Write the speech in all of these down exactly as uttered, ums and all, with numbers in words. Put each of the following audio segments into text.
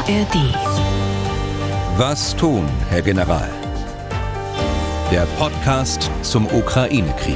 A R D. Was tun, Herr General? Der Podcast zum Ukraine-Krieg.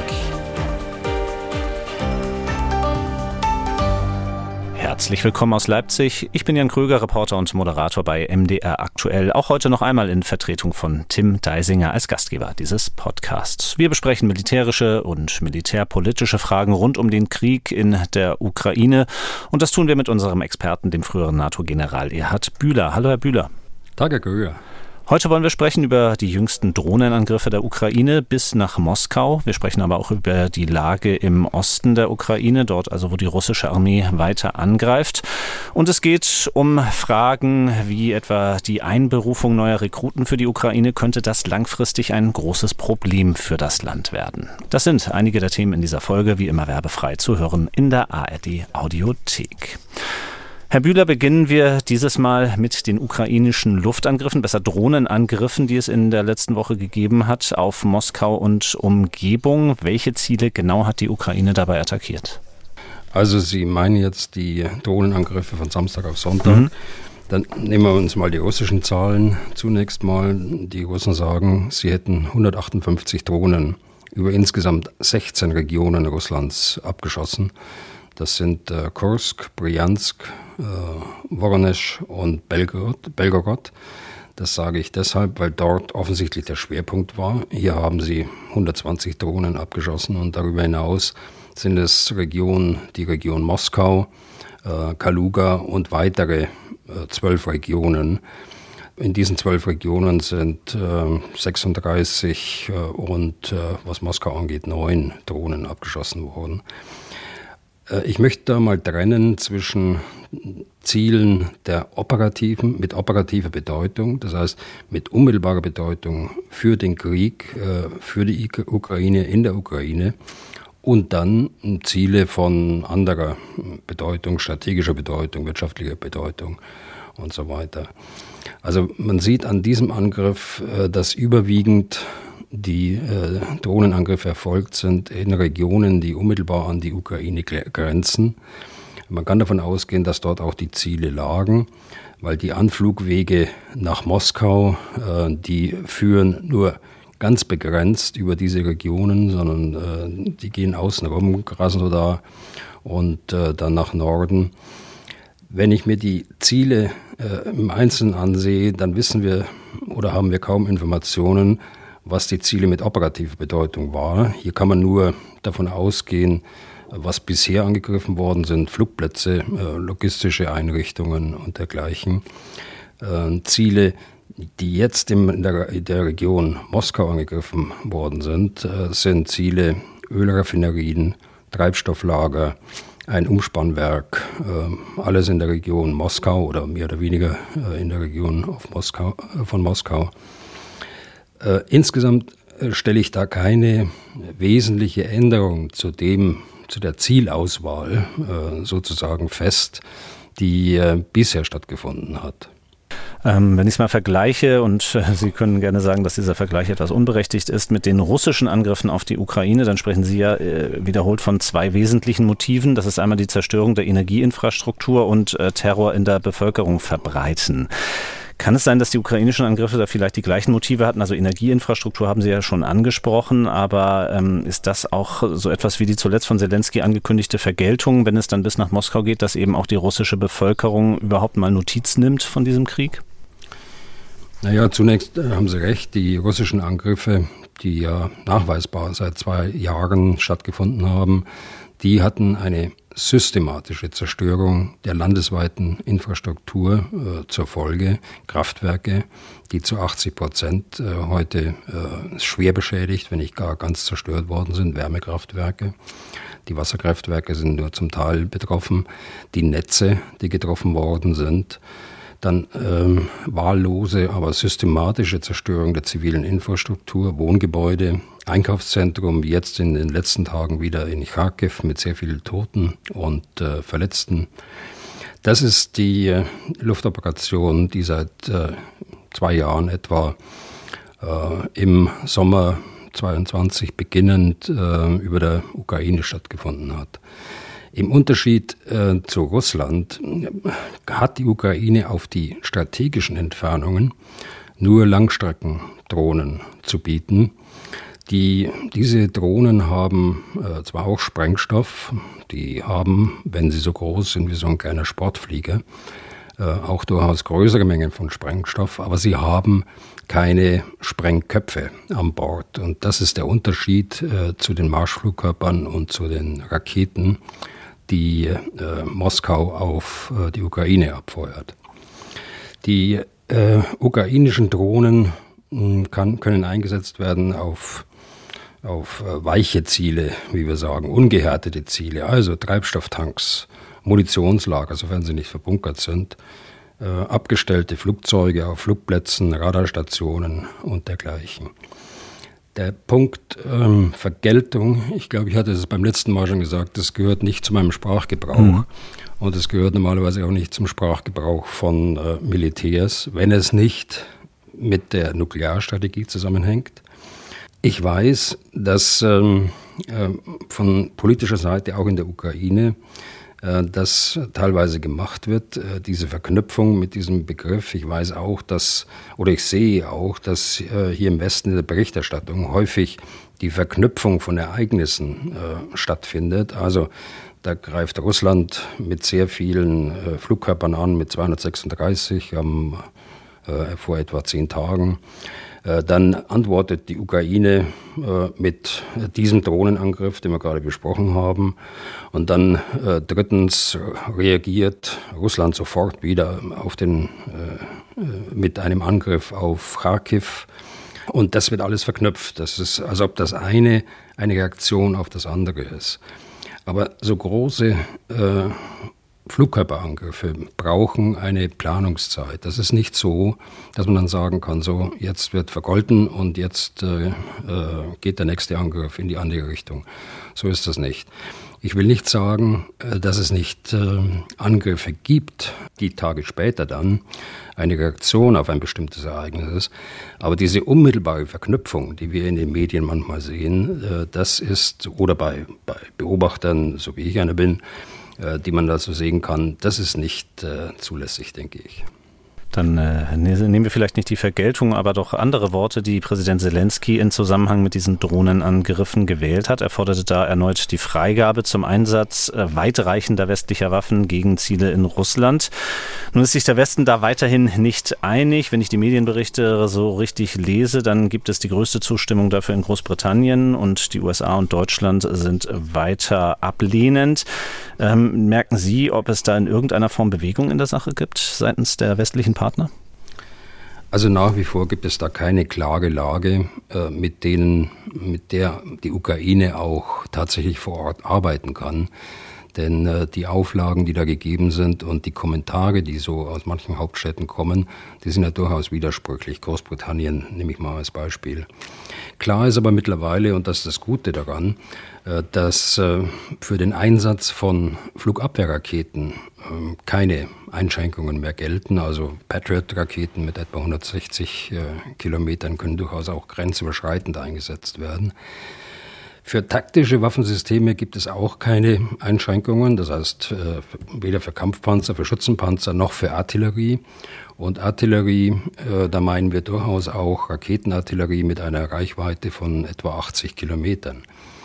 Herzlich willkommen aus Leipzig. Ich bin Jan Kröger, Reporter und Moderator bei M D R Aktuell. Auch heute noch einmal in Vertretung von Tim Deisinger als Gastgeber dieses Podcasts. Wir besprechen militärische und militärpolitische Fragen rund um den Krieg in der Ukraine. Und das tun wir mit unserem Experten, dem früheren NATO-General Erhard Bühler. Hallo, Herr Bühler. Tag, Herr Kröger. Heute wollen wir sprechen über die jüngsten Drohnenangriffe der Ukraine bis nach Moskau. Wir sprechen aber auch über die Lage im Osten der Ukraine, dort also, wo die russische Armee weiter angreift. Und es geht um Fragen wie etwa die Einberufung neuer Rekruten für die Ukraine. Könnte das langfristig ein großes Problem für das Land werden? Das sind einige der Themen in dieser Folge, wie immer werbefrei zu hören in der A R D Audiothek. Herr Bühler, beginnen wir dieses Mal mit den ukrainischen Luftangriffen, besser Drohnenangriffen, die es in der letzten Woche gegeben hat auf Moskau und Umgebung. Welche Ziele genau hat die Ukraine dabei attackiert? Also Sie meinen jetzt die Drohnenangriffe von Samstag auf Sonntag. Mhm. Dann nehmen wir uns mal die russischen Zahlen. Zunächst mal, die Russen sagen, sie hätten hundertachtundfünfzig Drohnen über insgesamt sechzehn Regionen Russlands abgeschossen. Das sind äh, Kursk, Bryansk, äh, Voronezh und Belgorod, Belgorod. Das sage ich deshalb, weil dort offensichtlich der Schwerpunkt war. Hier haben sie hundertzwanzig Drohnen abgeschossen und darüber hinaus sind es Regionen, die Region Moskau, äh, Kaluga und weitere zwölf äh, Regionen. In diesen zwölf Regionen sind äh, sechsunddreißig äh, und äh, was Moskau angeht, neun Drohnen abgeschossen worden. Ich möchte da mal trennen zwischen Zielen der operativen, mit operativer Bedeutung, das heißt mit unmittelbarer Bedeutung für den Krieg, für die Ukraine, in der Ukraine, und dann Ziele von anderer Bedeutung, strategischer Bedeutung, wirtschaftlicher Bedeutung und so weiter. Also man sieht an diesem Angriff, dass überwiegend die äh, Drohnenangriffe erfolgt sind in Regionen, die unmittelbar an die Ukraine grenzen. Man kann davon ausgehen, dass dort auch die Ziele lagen, weil die Anflugwege nach Moskau, äh, die führen nur ganz begrenzt über diese Regionen, sondern äh, die gehen außen rum, Krasnodar und äh, dann nach Norden. Wenn ich mir die Ziele äh, im Einzelnen ansehe, dann wissen wir oder haben wir kaum Informationen, was die Ziele mit operativer Bedeutung waren. Hier kann man nur davon ausgehen, was bisher angegriffen worden sind, Flugplätze, logistische Einrichtungen und dergleichen. Ziele, die jetzt in der, in der Region Moskau angegriffen worden sind, sind Ziele Ölraffinerien, Treibstofflager, ein Umspannwerk, alles in der Region Moskau oder mehr oder weniger in der Region auf Moskau, von Moskau. Äh, insgesamt äh, stelle ich da keine wesentliche Änderung zu dem, zu der Zielauswahl äh, sozusagen fest, die äh, bisher stattgefunden hat. Ähm, wenn ich es mal vergleiche, und äh, Sie können gerne sagen, dass dieser Vergleich etwas unberechtigt ist, mit den russischen Angriffen auf die Ukraine, dann sprechen Sie ja äh, wiederholt von zwei wesentlichen Motiven. Das ist einmal die Zerstörung der Energieinfrastruktur und äh, Terror in der Bevölkerung verbreiten. Kann es sein, dass die ukrainischen Angriffe da vielleicht die gleichen Motive hatten? Also Energieinfrastruktur haben Sie ja schon angesprochen, aber ähm, ist das auch so etwas wie die zuletzt von Zelensky angekündigte Vergeltung, wenn es dann bis nach Moskau geht, dass eben auch die russische Bevölkerung überhaupt mal Notiz nimmt von diesem Krieg? Naja, zunächst haben Sie recht, die russischen Angriffe, die ja nachweisbar seit zwei Jahren stattgefunden haben, die hatten eine systematische Zerstörung der landesweiten Infrastruktur äh, zur Folge. Kraftwerke, die zu achtzig Prozent äh, heute äh, schwer beschädigt, wenn nicht gar ganz zerstört worden sind, Wärmekraftwerke. Die Wasserkraftwerke sind nur zum Teil betroffen. Die Netze, die getroffen worden sind. Dann ähm, wahllose, aber systematische Zerstörung der zivilen Infrastruktur, Wohngebäude, Einkaufszentrum, wie jetzt in den letzten Tagen wieder in Charkiw mit sehr vielen Toten und äh, Verletzten. Das ist die äh, Luftoperation, die seit äh, zwei Jahren etwa äh, im Sommer zweiundzwanzig beginnend äh, über der Ukraine stattgefunden hat. Im Unterschied äh, zu Russland hat die Ukraine auf die strategischen Entfernungen nur Langstreckendrohnen zu bieten. Die, diese Drohnen haben äh, zwar auch Sprengstoff, die haben, wenn sie so groß sind wie so ein kleiner Sportflieger, äh, auch durchaus größere Mengen von Sprengstoff, aber sie haben keine Sprengköpfe an Bord. Und das ist der Unterschied äh, zu den Marschflugkörpern und zu den Raketen, die äh, Moskau auf äh, die Ukraine abfeuert. Die äh, ukrainischen Drohnen mh, kann, können eingesetzt werden auf, auf äh, weiche Ziele, wie wir sagen, ungehärtete Ziele, also Treibstofftanks, Munitionslager, sofern sie nicht verbunkert sind, äh, abgestellte Flugzeuge auf Flugplätzen, Radarstationen und dergleichen. Der Punkt ähm, Vergeltung, ich glaube, ich hatte es beim letzten Mal schon gesagt, das gehört nicht zu meinem Sprachgebrauch. Mhm. Und es gehört normalerweise auch nicht zum Sprachgebrauch von äh, Militärs, wenn es nicht mit der Nuklearstrategie zusammenhängt. Ich weiß, dass ähm, äh, von politischer Seite auch in der Ukraine äh, das teilweise gemacht wird, äh, diese Verknüpfung mit diesem Begriff. Ich weiß auch, dass, oder ich sehe auch, dass äh, hier im Westen in der Berichterstattung häufig die Verknüpfung von Ereignissen äh, stattfindet. Also da greift Russland mit sehr vielen äh, Flugkörpern an, mit zweihundertsechsunddreißig am, äh, vor etwa zehn Tagen. Äh, dann antwortet die Ukraine äh, mit diesem Drohnenangriff, den wir gerade besprochen haben. Und dann äh, drittens reagiert Russland sofort wieder auf den, äh, mit einem Angriff auf Kharkiv. Und das wird alles verknüpft. Das ist, als ob das eine eine Reaktion auf das andere ist. Aber so große äh, Flugkörperangriffe brauchen eine Planungszeit. Das ist nicht so, dass man dann sagen kann, so jetzt wird vergolten und jetzt äh, äh, geht der nächste Angriff in die andere Richtung. So ist das nicht. Ich will nicht sagen, äh, dass es nicht äh, Angriffe gibt, die Tage später dann eine Reaktion auf ein bestimmtes Ereignis ist. Aber diese unmittelbare Verknüpfung, die wir in den Medien manchmal sehen, äh, das ist, oder bei, bei Beobachtern, so wie ich einer bin, die man da so sehen kann, das ist nicht äh, zulässig, denke ich. Dann äh, nehmen wir vielleicht nicht die Vergeltung, aber doch andere Worte, die Präsident Zelensky in Zusammenhang mit diesen Drohnenangriffen gewählt hat. Er forderte da erneut die Freigabe zum Einsatz äh, weitreichender westlicher Waffen gegen Ziele in Russland. Nun ist sich der Westen da weiterhin nicht einig. Wenn ich die Medienberichte so richtig lese, dann gibt es die größte Zustimmung dafür in Großbritannien und die U S A und Deutschland sind weiter ablehnend. Ähm, merken Sie, ob es da in irgendeiner Form Bewegung in der Sache gibt seitens der westlichen Partner? Also nach wie vor gibt es da keine klare Lage, äh, mit denen, mit der die Ukraine auch tatsächlich vor Ort arbeiten kann. Denn äh, die Auflagen, die da gegeben sind und die Kommentare, die so aus manchen Hauptstädten kommen, die sind ja durchaus widersprüchlich. Großbritannien nehme ich mal als Beispiel. Klar ist aber mittlerweile, und das ist das Gute daran, äh, dass äh, für den Einsatz von Flugabwehrraketen äh, keine Einschränkungen mehr gelten. Also Patriot-Raketen mit etwa hundertsechzig äh, Kilometern können durchaus auch grenzüberschreitend eingesetzt werden. Für taktische Waffensysteme gibt es auch keine Einschränkungen, das heißt äh, weder für Kampfpanzer, für Schützenpanzer noch für Artillerie. Und Artillerie, äh, da meinen wir durchaus auch Raketenartillerie mit einer Reichweite von etwa achtzig Kilometern.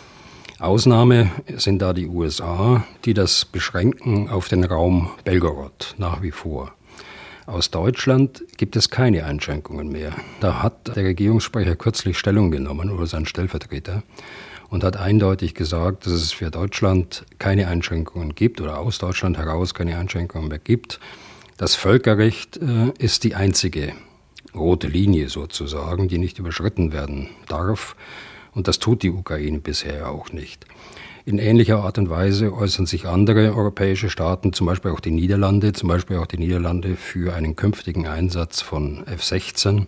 Ausnahme sind da die U S A, die das beschränken auf den Raum Belgorod nach wie vor. Aus Deutschland gibt es keine Einschränkungen mehr. Da hat der Regierungssprecher kürzlich Stellung genommen, oder sein Stellvertreter, und hat eindeutig gesagt, dass es für Deutschland keine Einschränkungen gibt oder aus Deutschland heraus keine Einschränkungen mehr gibt. Das Völkerrecht äh, ist die einzige rote Linie sozusagen, die nicht überschritten werden darf. Und das tut die Ukraine bisher auch nicht. In ähnlicher Art und Weise äußern sich andere europäische Staaten, zum Beispiel auch die Niederlande, zum Beispiel auch die Niederlande für einen künftigen Einsatz von F sechzehn.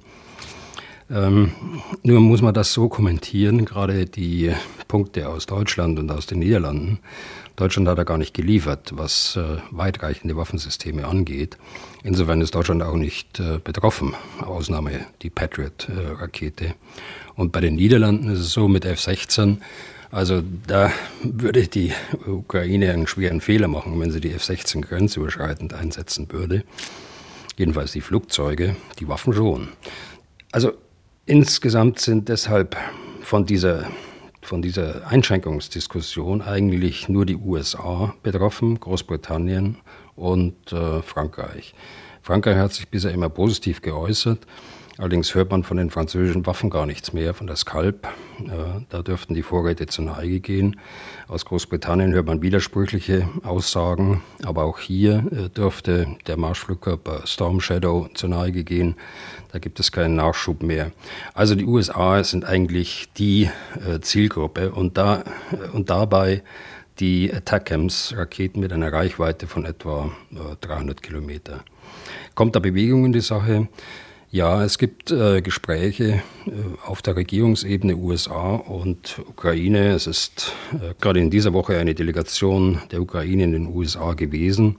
Ähm, nur muss man das so kommentieren, gerade die Punkte aus Deutschland und aus den Niederlanden. Deutschland hat ja gar nicht geliefert, was äh, weitreichende Waffensysteme angeht. Insofern ist Deutschland auch nicht äh, betroffen, Ausnahme die Patriot-Rakete. Und bei den Niederlanden ist es so mit F sechzehn, Also da würde die Ukraine einen schweren Fehler machen, wenn sie die F sechzehn grenzüberschreitend einsetzen würde. Jedenfalls die Flugzeuge, die Waffen schon. Also insgesamt sind deshalb von dieser, von dieser Einschränkungsdiskussion eigentlich nur die U S A betroffen, Großbritannien und äh, Frankreich. Frankreich hat sich bisher immer positiv geäußert. Allerdings hört man von den französischen Waffen gar nichts mehr, von der Scalp. Äh, da dürften die Vorräte zur Neige gehen. Aus Großbritannien hört man widersprüchliche Aussagen. Aber auch hier äh, dürfte der Marschflugkörper Storm Shadow zur Neige gehen. Da gibt es keinen Nachschub mehr. Also die U S A sind eigentlich die äh, Zielgruppe und, da, äh, und dabei die Attackams, Raketen mit einer Reichweite von etwa äh, dreihundert Kilometer. Kommt da Bewegung in die Sache? Ja, es gibt äh, Gespräche äh, auf der Regierungsebene U S A und Ukraine. Es ist äh, gerade in dieser Woche eine Delegation der Ukraine in den U S A gewesen,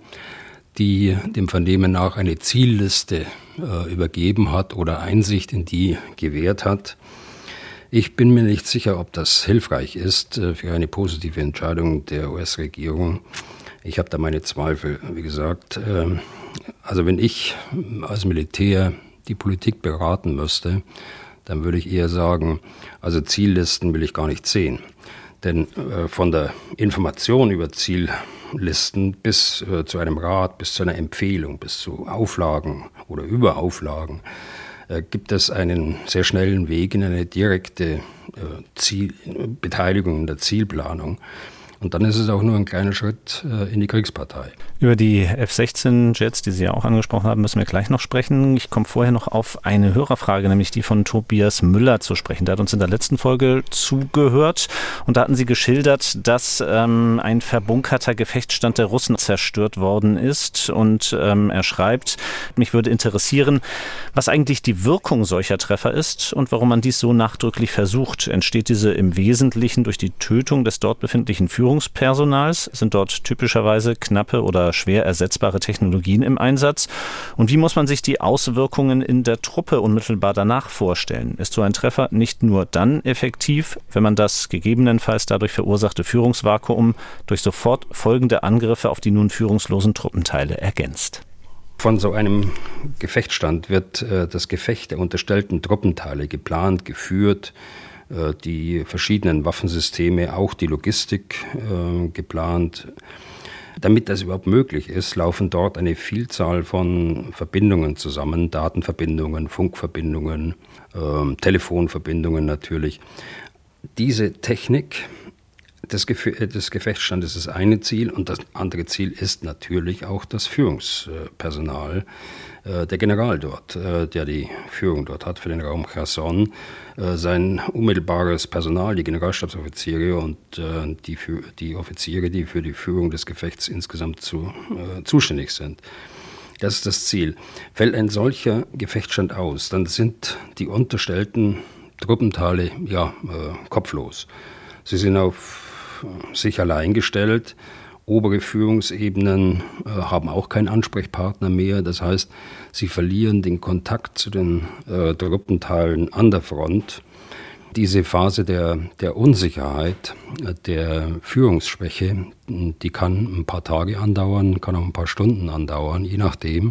die dem Vernehmen nach eine Zielliste äh, übergeben hat oder Einsicht in die gewährt hat. Ich bin mir nicht sicher, ob das hilfreich ist äh, für eine positive Entscheidung der U S-Regierung. Ich habe da meine Zweifel, wie gesagt. Äh, also wenn ich als Militär die Politik beraten müsste, dann würde ich eher sagen, also Ziellisten will ich gar nicht sehen. Denn äh, von der Information über Ziellisten bis äh, zu einem Rat, bis zu einer Empfehlung, bis zu Auflagen oder Überauflagen, äh, gibt es einen sehr schnellen Weg in eine direkte äh, Ziel, Beteiligung in der Zielplanung. Und dann ist es auch nur ein kleiner Schritt äh, in die Kriegspartei. Über die F sechzehn Jets, die Sie ja auch angesprochen haben, müssen wir gleich noch sprechen. Ich komme vorher noch auf eine Hörerfrage, nämlich die von Tobias Müller zu sprechen. Der hat uns in der letzten Folge zugehört und da hatten Sie geschildert, dass ähm, ein verbunkerter Gefechtsstand der Russen zerstört worden ist. Und ähm, er schreibt, mich würde interessieren, was eigentlich die Wirkung solcher Treffer ist und warum man dies so nachdrücklich versucht. Entsteht diese im Wesentlichen durch die Tötung des dort befindlichen Führungspersonals? Sind dort typischerweise knappe oder schwer ersetzbare Technologien im Einsatz? Und wie muss man sich die Auswirkungen in der Truppe unmittelbar danach vorstellen? Ist so ein Treffer nicht nur dann effektiv, wenn man das gegebenenfalls dadurch verursachte Führungsvakuum durch sofort folgende Angriffe auf die nun führungslosen Truppenteile ergänzt? Von so einem Gefechtsstand wird äh, das Gefecht der unterstellten Truppenteile geplant, geführt, äh, die verschiedenen Waffensysteme, auch die Logistik äh, geplant. Damit das überhaupt möglich ist, laufen dort eine Vielzahl von Verbindungen zusammen, Datenverbindungen, Funkverbindungen, äh, Telefonverbindungen natürlich. Diese Technik des, Gef- des Gefechtsstandes ist das eine Ziel und das andere Ziel ist natürlich auch das Führungspersonal. Äh, der General dort, äh, der die Führung dort hat für den Raum Cherson, äh, sein unmittelbares Personal, die Generalstabsoffiziere und äh, die, für, die Offiziere, die für die Führung des Gefechts insgesamt zu, äh, zuständig sind. Das ist das Ziel. Fällt ein solcher Gefechtsstand aus, dann sind die unterstellten Truppenteile ja äh, kopflos. Sie sind auf sich allein gestellt. Obere Führungsebenen äh, haben auch keinen Ansprechpartner mehr. Das heißt, sie verlieren den Kontakt zu den äh, Truppenteilen an der Front. Diese Phase der, der Unsicherheit, äh, der Führungsschwäche, die kann ein paar Tage andauern, kann auch ein paar Stunden andauern, je nachdem,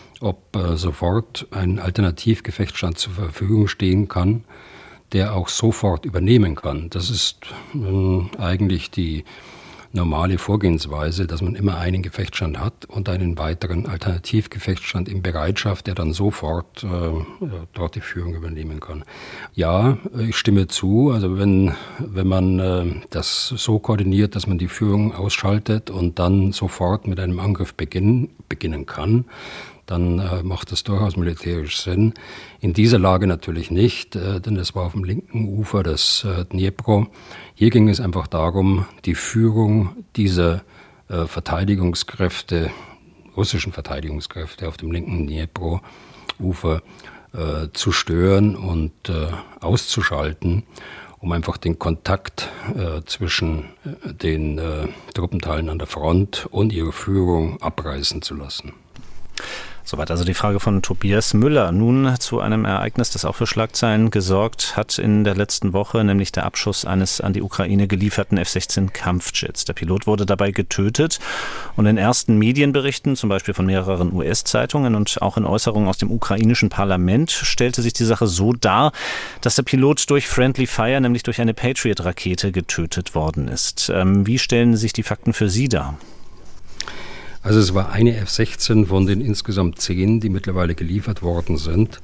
ob äh, sofort ein Alternativgefechtsstand zur Verfügung stehen kann, der auch sofort übernehmen kann. Das ist äh, eigentlich die normale Vorgehensweise, dass man immer einen Gefechtsstand hat und einen weiteren Alternativgefechtsstand in Bereitschaft, der dann sofort äh, dort die Führung übernehmen kann. Ja, ich stimme zu. Also wenn, wenn man äh, das so koordiniert, dass man die Führung ausschaltet und dann sofort mit einem Angriff beginnen, beginnen kann, dann äh, macht das durchaus militärisch Sinn. In dieser Lage natürlich nicht, äh, denn es war auf dem linken Ufer des äh, Dnipro. Hier ging es einfach darum, die Führung dieser äh, Verteidigungskräfte, russischen Verteidigungskräfte auf dem linken Dnipro-Ufer äh, zu stören und äh, auszuschalten, um einfach den Kontakt äh, zwischen äh, den äh, Truppenteilen an der Front und ihre Führung abreißen zu lassen. Soweit also die Frage von Tobias Müller. Nun zu einem Ereignis, das auch für Schlagzeilen gesorgt hat in der letzten Woche, nämlich der Abschuss eines an die Ukraine gelieferten F sechzehn Kampfjets. Der Pilot wurde dabei getötet und in ersten Medienberichten, zum Beispiel von mehreren U S-Zeitungen und auch in Äußerungen aus dem ukrainischen Parlament, stellte sich die Sache so dar, dass der Pilot durch Friendly Fire, nämlich durch eine Patriot-Rakete, getötet worden ist. Ähm, wie stellen sich die Fakten für Sie dar? Also es war eine F sechzehn von den insgesamt zehn, die mittlerweile geliefert worden sind.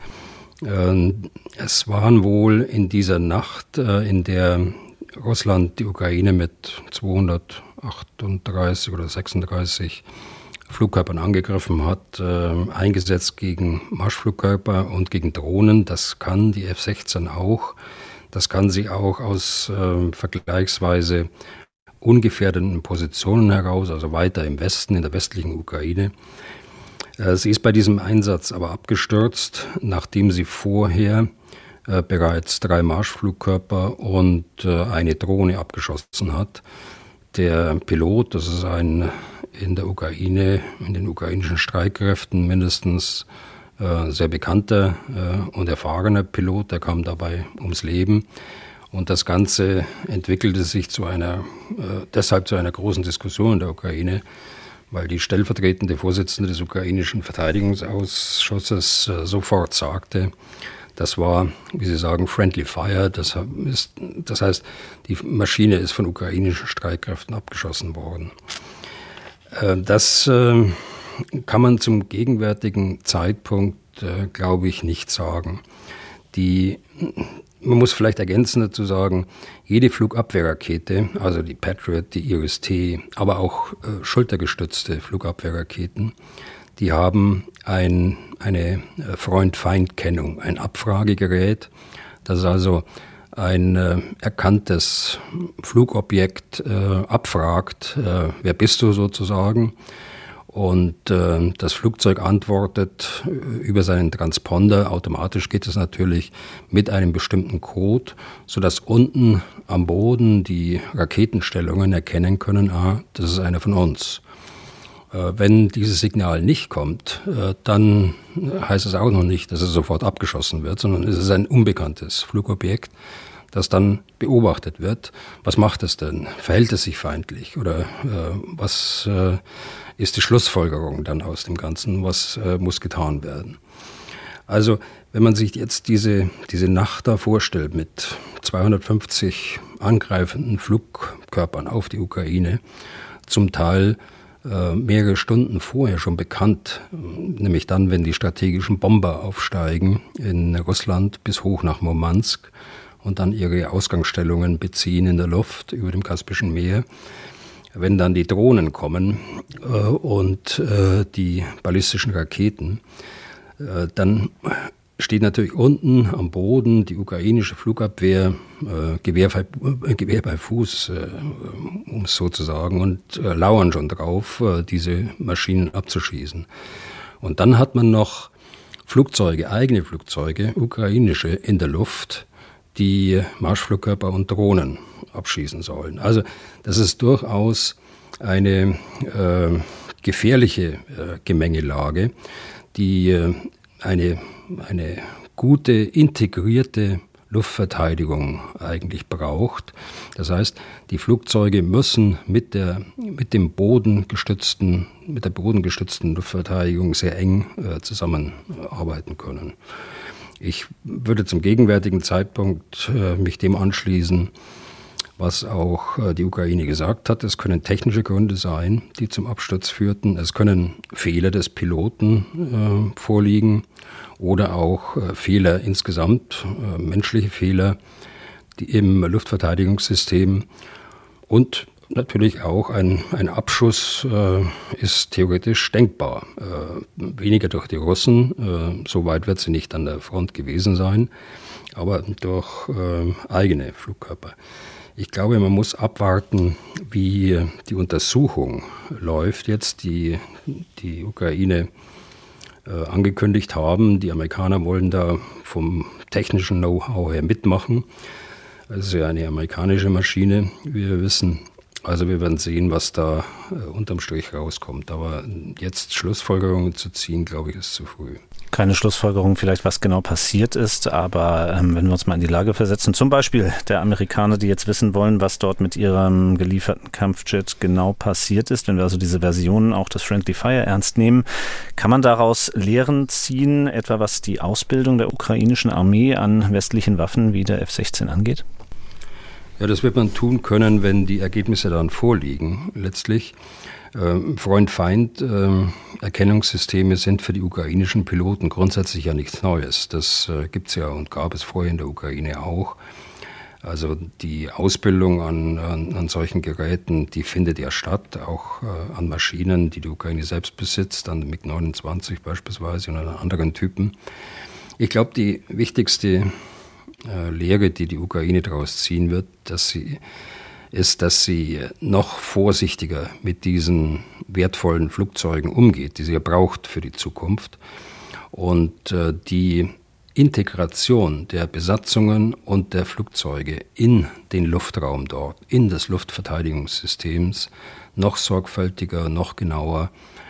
Es waren wohl in dieser Nacht, in der Russland die Ukraine mit zweihundertachtunddreißig oder sechsunddreißig Flugkörpern angegriffen hat, eingesetzt gegen Marschflugkörper und gegen Drohnen. Das kann die F sechzehn auch. Das kann sie auch aus vergleichsweise ungefährdeten Positionen heraus, also weiter im Westen, in der westlichen Ukraine. Sie ist bei diesem Einsatz aber abgestürzt, nachdem sie vorher äh, bereits drei Marschflugkörper und äh, eine Drohne abgeschossen hat. Der Pilot, das ist ein in der Ukraine, in den ukrainischen Streitkräften mindestens äh, sehr bekannter äh, und erfahrener Pilot, der kam dabei ums Leben. Und das Ganze entwickelte sich zu einer, äh, deshalb zu einer großen Diskussion in der Ukraine, weil die stellvertretende Vorsitzende des ukrainischen Verteidigungsausschusses äh, sofort sagte, das war, wie Sie sagen, Friendly Fire. Das, ist, das heißt, die Maschine ist von ukrainischen Streitkräften abgeschossen worden. Äh, das äh, kann man zum gegenwärtigen Zeitpunkt, äh, glaube ich, nicht sagen. Die Man muss vielleicht ergänzen dazu sagen, jede Flugabwehrrakete, also die Patriot, die I R I S-T, aber auch äh, schultergestützte Flugabwehrraketen, die haben ein, eine Freund-Feind-Kennung, ein Abfragegerät, das also ein äh, erkanntes Flugobjekt äh, abfragt, äh, wer bist du sozusagen, und äh, das Flugzeug antwortet über seinen Transponder. Automatisch geht es natürlich mit einem bestimmten Code, sodass unten am Boden die Raketenstellungen erkennen können, ah, das ist einer von uns. Äh, wenn dieses Signal nicht kommt, äh, dann heißt es auch noch nicht, dass es sofort abgeschossen wird, sondern es ist ein unbekanntes Flugobjekt, das dann beobachtet wird. Was macht es denn? Verhält es sich feindlich? Oder äh, was äh, ist die Schlussfolgerung dann aus dem Ganzen? Was äh, muss getan werden? Also, wenn man sich jetzt diese, diese Nacht da vorstellt mit zweihundertfünfzig angreifenden Flugkörpern auf die Ukraine, zum Teil äh, mehrere Stunden vorher schon bekannt, nämlich dann, wenn die strategischen Bomber aufsteigen in Russland bis hoch nach Murmansk, und dann ihre Ausgangsstellungen beziehen in der Luft über dem Kaspischen Meer. Wenn dann die Drohnen kommen äh, und äh, die ballistischen Raketen, äh, dann steht natürlich unten am Boden die ukrainische Flugabwehr, äh, Gewehr, äh, Gewehr bei Fuß, äh, um es so zu sagen, und äh, lauern schon drauf, äh, diese Maschinen abzuschießen. Und dann hat man noch Flugzeuge, eigene Flugzeuge, ukrainische in der Luft, die Marschflugkörper und Drohnen abschießen sollen. Also das ist durchaus eine äh, gefährliche äh, Gemengelage, die äh, eine, eine gute, integrierte Luftverteidigung eigentlich braucht. Das heißt, die Flugzeuge müssen mit der, mit dem bodengestützten, mit der bodengestützten Luftverteidigung sehr eng äh, zusammenarbeiten können. Ich würde zum gegenwärtigen Zeitpunkt äh, mich dem anschließen, was auch äh, die Ukraine gesagt hat. Es können technische Gründe sein, die zum Absturz führten. Es können Fehler des Piloten äh, vorliegen oder auch äh, Fehler insgesamt, äh, menschliche Fehler die im Luftverteidigungssystem. Und natürlich auch ein, ein Abschuss äh, ist theoretisch denkbar. Äh, weniger durch die Russen, äh, so weit wird sie nicht an der Front gewesen sein, aber durch äh, eigene Flugkörper. Ich glaube, man muss abwarten, wie die Untersuchung läuft jetzt, die die Ukraine äh, angekündigt haben. Die Amerikaner wollen da vom technischen Know-how her mitmachen. Es ist ja eine amerikanische Maschine, wie wir wissen. Also wir werden sehen, was da äh, unterm Strich rauskommt. Aber jetzt Schlussfolgerungen zu ziehen, glaube ich, ist zu früh. Keine Schlussfolgerung vielleicht, was genau passiert ist, aber ähm, wenn wir uns mal in die Lage versetzen, zum Beispiel der Amerikaner, die jetzt wissen wollen, was dort mit ihrem gelieferten Kampfjet genau passiert ist, wenn wir also diese Versionen auch des Friendly Fire ernst nehmen, kann man daraus Lehren ziehen, etwa was die Ausbildung der ukrainischen Armee an westlichen Waffen wie der F sechzehn angeht? Ja, das wird man tun können, wenn die Ergebnisse dann vorliegen, letztlich. Ähm, Freund-Feind-Erkennungssysteme äh, sind für die ukrainischen Piloten grundsätzlich ja nichts Neues. Das äh, gibt es ja und gab es vorher in der Ukraine auch. Also die Ausbildung an, an, an solchen Geräten, die findet ja statt, auch äh, an Maschinen, die die Ukraine selbst besitzt, an MiG neunundzwanzig beispielsweise und an anderen Typen. Ich glaube, die wichtigste äh, Lehre, die die Ukraine daraus ziehen wird, dass sie ist, dass sie noch vorsichtiger mit diesen wertvollen Flugzeugen umgeht, die sie ja braucht für die Zukunft. Und äh, die Integration der Besatzungen und der Flugzeuge in den Luftraum dort, in das Luftverteidigungssystems, noch sorgfältiger, noch genauer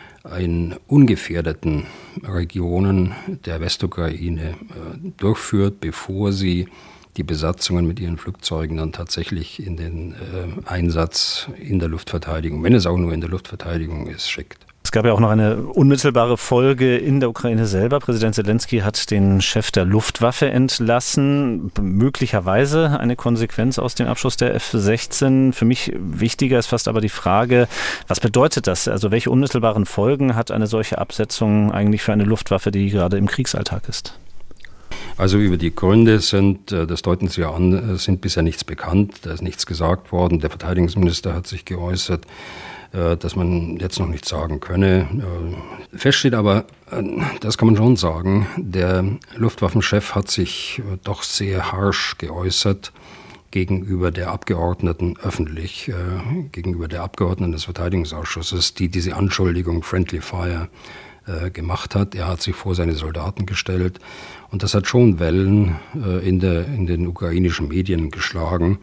in ungefährdeten Regionen der Westukraine äh, durchführt, bevor sie die Besatzungen mit ihren Flugzeugen dann tatsächlich in den äh, Einsatz in der Luftverteidigung, wenn es auch nur in der Luftverteidigung ist, schickt. Es gab ja auch noch eine unmittelbare Folge in der Ukraine selber. Präsident Selenskyj hat den Chef der Luftwaffe entlassen. Möglicherweise eine Konsequenz aus dem Abschuss der F sechzehn. Für mich wichtiger ist fast aber die Frage, was bedeutet das? Also welche unmittelbaren Folgen hat eine solche Absetzung eigentlich für eine Luftwaffe, die gerade im Kriegsalltag ist? Also über die Gründe sind, das deuten Sie ja an, sind bisher nichts bekannt, da ist nichts gesagt worden. Der Verteidigungsminister hat sich geäußert, dass man jetzt noch nichts sagen könne. Fest steht aber, das kann man schon sagen, der Luftwaffenchef hat sich doch sehr harsch geäußert gegenüber der Abgeordneten öffentlich, gegenüber der Abgeordneten des Verteidigungsausschusses, die diese Anschuldigung Friendly Fire gemacht hat. Er hat sich vor seine Soldaten gestellt und das hat schon Wellen äh, in, der, in den ukrainischen Medien geschlagen.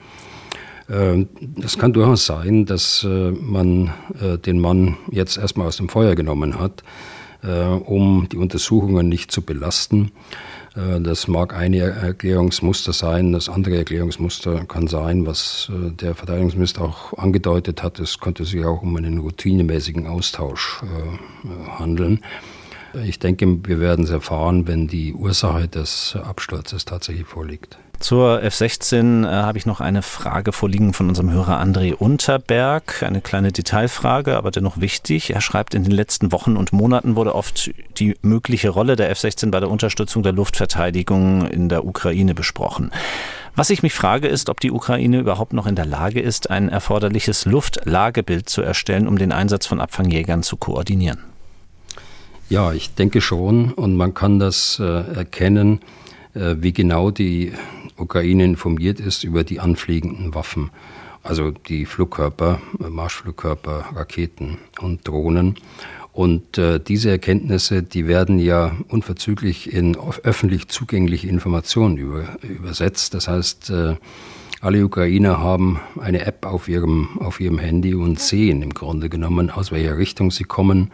Äh, das kann durchaus sein, dass äh, man äh, den Mann jetzt erstmal aus dem Feuer genommen hat, äh, um die Untersuchungen nicht zu belasten. Äh, das mag eine Erklärungsmuster sein, das andere Erklärungsmuster kann sein, was äh, der Verteidigungsminister auch angedeutet hat. Es könnte sich auch um einen routinemäßigen Austausch äh, handeln. Ich denke, wir werden es erfahren, wenn die Ursache des Absturzes tatsächlich vorliegt. Zur F sechzehn äh, habe ich noch eine Frage vorliegen von unserem Hörer André Unterberg. Eine kleine Detailfrage, aber dennoch wichtig. Er schreibt, in den letzten Wochen und Monaten wurde oft die mögliche Rolle der F sechzehn bei der Unterstützung der Luftverteidigung in der Ukraine besprochen. Was ich mich frage, ist, ob die Ukraine überhaupt noch in der Lage ist, ein erforderliches Luftlagebild zu erstellen, um den Einsatz von Abfangjägern zu koordinieren. Ja, ich denke schon und man kann das äh, erkennen, äh, wie genau die Ukraine informiert ist über die anfliegenden Waffen, also die Flugkörper, Marschflugkörper, Raketen und Drohnen. Und äh, diese Erkenntnisse, die werden ja unverzüglich in öffentlich zugängliche Informationen über, übersetzt. Das heißt, äh, alle Ukrainer haben eine App auf ihrem, auf ihrem Handy und sehen im Grunde genommen, aus welcher Richtung sie kommen.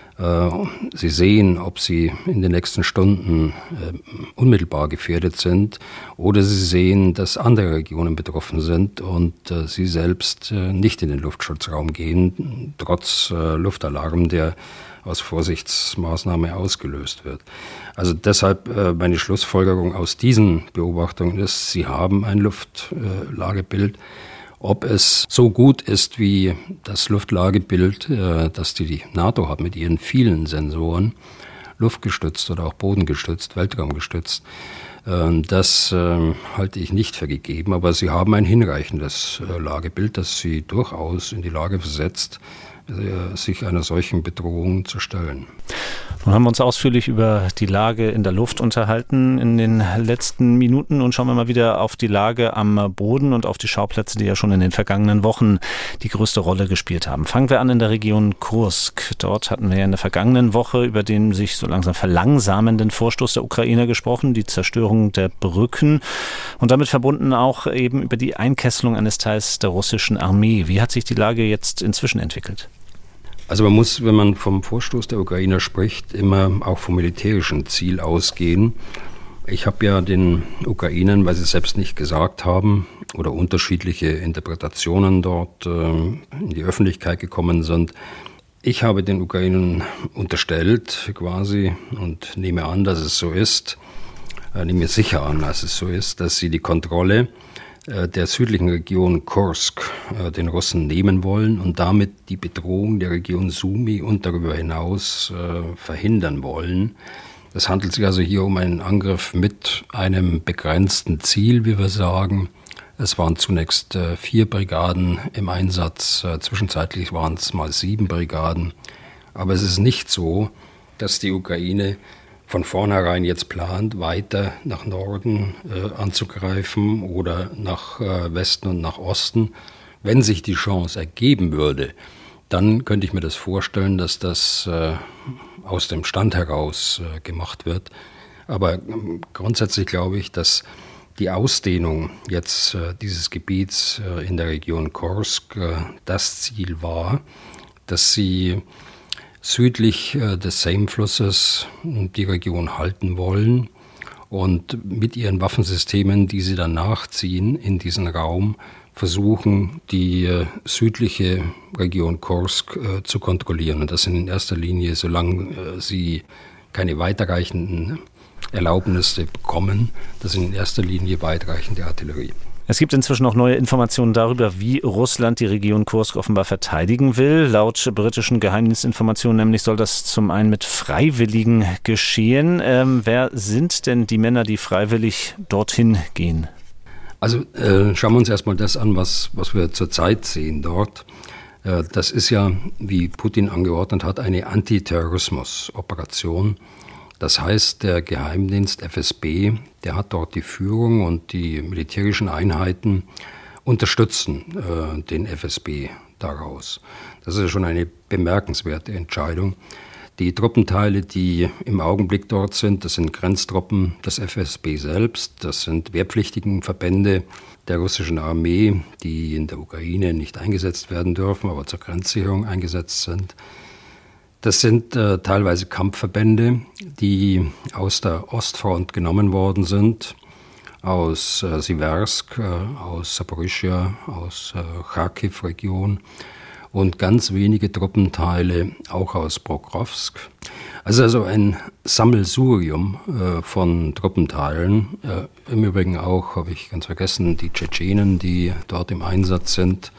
Sie sehen, ob sie in den nächsten Stunden äh, unmittelbar gefährdet sind oder sie sehen, dass andere Regionen betroffen sind und äh, sie selbst äh, nicht in den Luftschutzraum gehen, trotz äh, Luftalarm, der aus Vorsichtsmaßnahme ausgelöst wird. Also deshalb äh, meine Schlussfolgerung aus diesen Beobachtungen ist, sie haben ein Luftlagebild. Ob es so gut ist wie das Luftlagebild, äh, das die NATO hat mit ihren vielen Sensoren, luftgestützt oder auch bodengestützt, weltraumgestützt, äh, das äh, halte ich nicht für gegeben. Aber sie haben ein hinreichendes äh, Lagebild, das sie durchaus in die Lage versetzt, sich einer solchen Bedrohung zu stellen. Nun haben wir uns ausführlich über die Lage in der Luft unterhalten in den letzten Minuten und schauen wir mal wieder auf die Lage am Boden und auf die Schauplätze, die ja schon in den vergangenen Wochen die größte Rolle gespielt haben. Fangen wir an in der Region Kursk. Dort hatten wir ja in der vergangenen Woche über den sich so langsam verlangsamenden Vorstoß der Ukrainer gesprochen, die Zerstörung der Brücken und damit verbunden auch eben über die Einkesselung eines Teils der russischen Armee. Wie hat sich die Lage jetzt inzwischen entwickelt? Also man muss, wenn man vom Vorstoß der Ukrainer spricht, immer auch vom militärischen Ziel ausgehen. Ich habe ja den Ukrainern, weil sie es selbst nicht gesagt haben oder unterschiedliche Interpretationen dort äh, in die Öffentlichkeit gekommen sind, ich habe den Ukrainern unterstellt quasi und nehme an, dass es so ist, äh, nehme sicher an, dass es so ist, dass sie die Kontrolle der südlichen Region Kursk äh, den Russen nehmen wollen und damit die Bedrohung der Region Sumy und darüber hinaus äh, verhindern wollen. Es handelt sich also hier um einen Angriff mit einem begrenzten Ziel, wie wir sagen. Es waren zunächst äh, vier Brigaden im Einsatz, äh, zwischenzeitlich waren es mal sieben Brigaden. Aber es ist nicht so, dass die Ukraine von vornherein jetzt plant, weiter nach Norden äh, anzugreifen oder nach äh, Westen und nach Osten. Wenn sich die Chance ergeben würde, dann könnte ich mir das vorstellen, dass das äh, aus dem Stand heraus äh, gemacht wird. Aber äh, grundsätzlich glaube ich, dass die Ausdehnung jetzt äh, dieses Gebiets äh, in der Region Kursk äh, das Ziel war, dass sie südlich äh, des Seim-Flusses die Region halten wollen und mit ihren Waffensystemen, die sie dann nachziehen in diesen Raum, versuchen, die äh, südliche Region Kursk äh, zu kontrollieren. Und das sind in erster Linie, solange äh, sie keine weiterreichenden Erlaubnisse bekommen, das sind in erster Linie weitreichende Artillerie. Es gibt inzwischen auch neue Informationen darüber, wie Russland die Region Kursk offenbar verteidigen will. Laut britischen Geheimdienstinformationen nämlich soll das zum einen mit Freiwilligen geschehen. Ähm, wer sind denn die Männer, die freiwillig dorthin gehen? Also äh, schauen wir uns erstmal das an, was, was wir zurzeit sehen dort. Äh, das ist ja, wie Putin angeordnet hat, eine Antiterrorismus-Operation. Das heißt, der Geheimdienst F S B, der hat dort die Führung und die militärischen Einheiten unterstützen äh, den F S B daraus. Das ist schon eine bemerkenswerte Entscheidung. Die Truppenteile, die im Augenblick dort sind, das sind Grenztruppen des F S B selbst, das sind wehrpflichtigen Verbände der russischen Armee, die in der Ukraine nicht eingesetzt werden dürfen, aber zur Grenzsicherung eingesetzt sind. Das sind äh, teilweise Kampfverbände, die aus der Ostfront genommen worden sind, aus äh, Siversk, äh, aus Saporischschja, aus äh, Charkiw-Region und ganz wenige Truppenteile auch aus Pokrovsk. Also also ein Sammelsurium äh, von Truppenteilen. Äh, Im Übrigen auch, habe ich ganz vergessen, die Tschetschenen, die dort im Einsatz sind.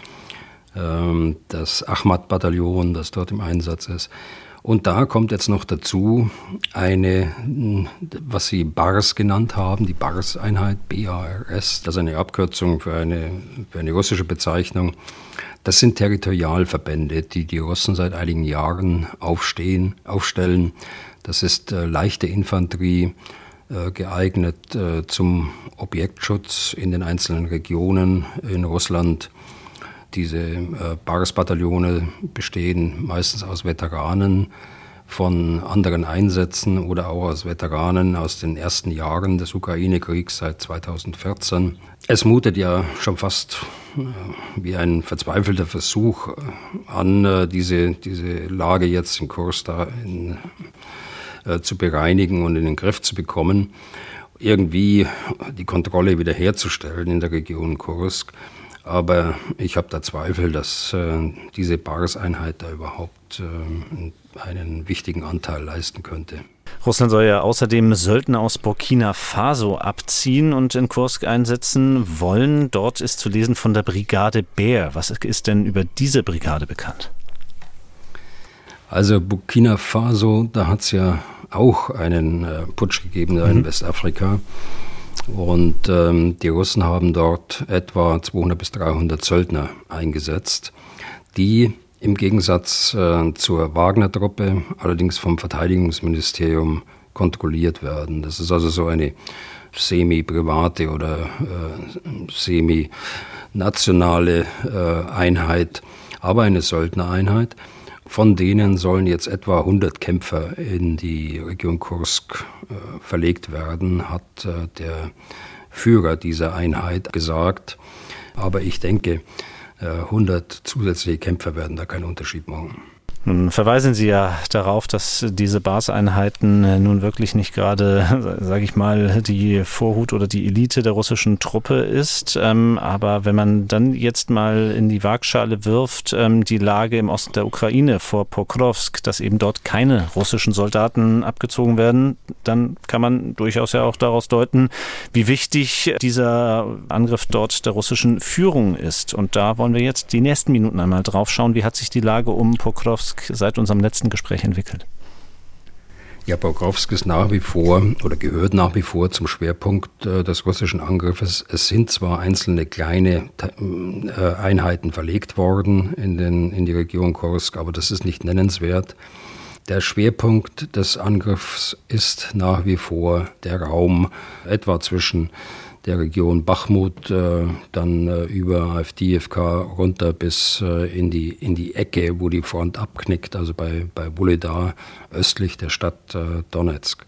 Das Achmat-Bataillon, das dort im Einsatz ist. Und da kommt jetzt noch dazu eine, was sie BARS genannt haben, die BARS-Einheit, B A R S, das ist eine Abkürzung für eine, für eine russische Bezeichnung. Das sind Territorialverbände, die die Russen seit einigen Jahren aufstehen, aufstellen. Das ist äh, leichte Infanterie, äh, geeignet äh, zum Objektschutz in den einzelnen Regionen in Russland. Diese äh, BARS-Bataillone bestehen meistens aus Veteranen von anderen Einsätzen oder auch aus Veteranen aus den ersten Jahren des Ukraine-Kriegs seit zweitausendvierzehn. Es mutet ja schon fast äh, wie ein verzweifelter Versuch an, äh, diese, diese Lage jetzt in Kursk da in, äh, zu bereinigen und in den Griff zu bekommen, irgendwie die Kontrolle wiederherzustellen in der Region Kursk. Aber ich habe da Zweifel, dass äh, diese BARS-Einheit da überhaupt äh, einen wichtigen Anteil leisten könnte. Russland soll ja außerdem Söldner aus Burkina Faso abziehen und in Kursk einsetzen wollen. Dort ist zu lesen von der Brigade Bär. Was ist denn über diese Brigade bekannt? Also Burkina Faso, da hat es ja auch einen äh, Putsch gegeben da in mhm. Westafrika. Und ähm, die Russen haben dort etwa zweihundert bis dreihundert Söldner eingesetzt, die im Gegensatz äh, zur Wagner-Truppe allerdings vom Verteidigungsministerium kontrolliert werden. Das ist also so eine semi-private oder äh, semi-nationale äh, Einheit, aber eine Söldnereinheit. Von denen sollen jetzt etwa hundert Kämpfer in die Region Kursk äh, verlegt werden, hat äh, der Führer dieser Einheit gesagt. Aber ich denke, hundert zusätzliche Kämpfer werden da keinen Unterschied machen. Nun verweisen Sie ja darauf, dass diese Baseinheiten nun wirklich nicht gerade, sage ich mal, die Vorhut oder die Elite der russischen Truppe ist. Ähm, aber wenn man dann jetzt mal in die Waagschale wirft, ähm, die Lage im Osten der Ukraine vor Pokrovsk, dass eben dort keine russischen Soldaten abgezogen werden, dann kann man durchaus ja auch daraus deuten, wie wichtig dieser Angriff dort der russischen Führung ist. Und da wollen wir jetzt die nächsten Minuten einmal drauf schauen. Wie hat sich die Lage um Pokrovsk seit unserem letzten Gespräch entwickelt? Ja, Pokrovsk ist nach wie vor oder gehört nach wie vor zum Schwerpunkt äh, des russischen Angriffes. Es sind zwar einzelne kleine äh, Einheiten verlegt worden in, den, in die Region Kursk, aber das ist nicht nennenswert. Der Schwerpunkt des Angriffs ist nach wie vor der Raum etwa zwischen der Region Bachmut, äh, dann äh, über Avdiivka runter bis äh, in die in die Ecke, wo die Front abknickt, also bei, bei Wuhledar, östlich der Stadt äh, Donezk.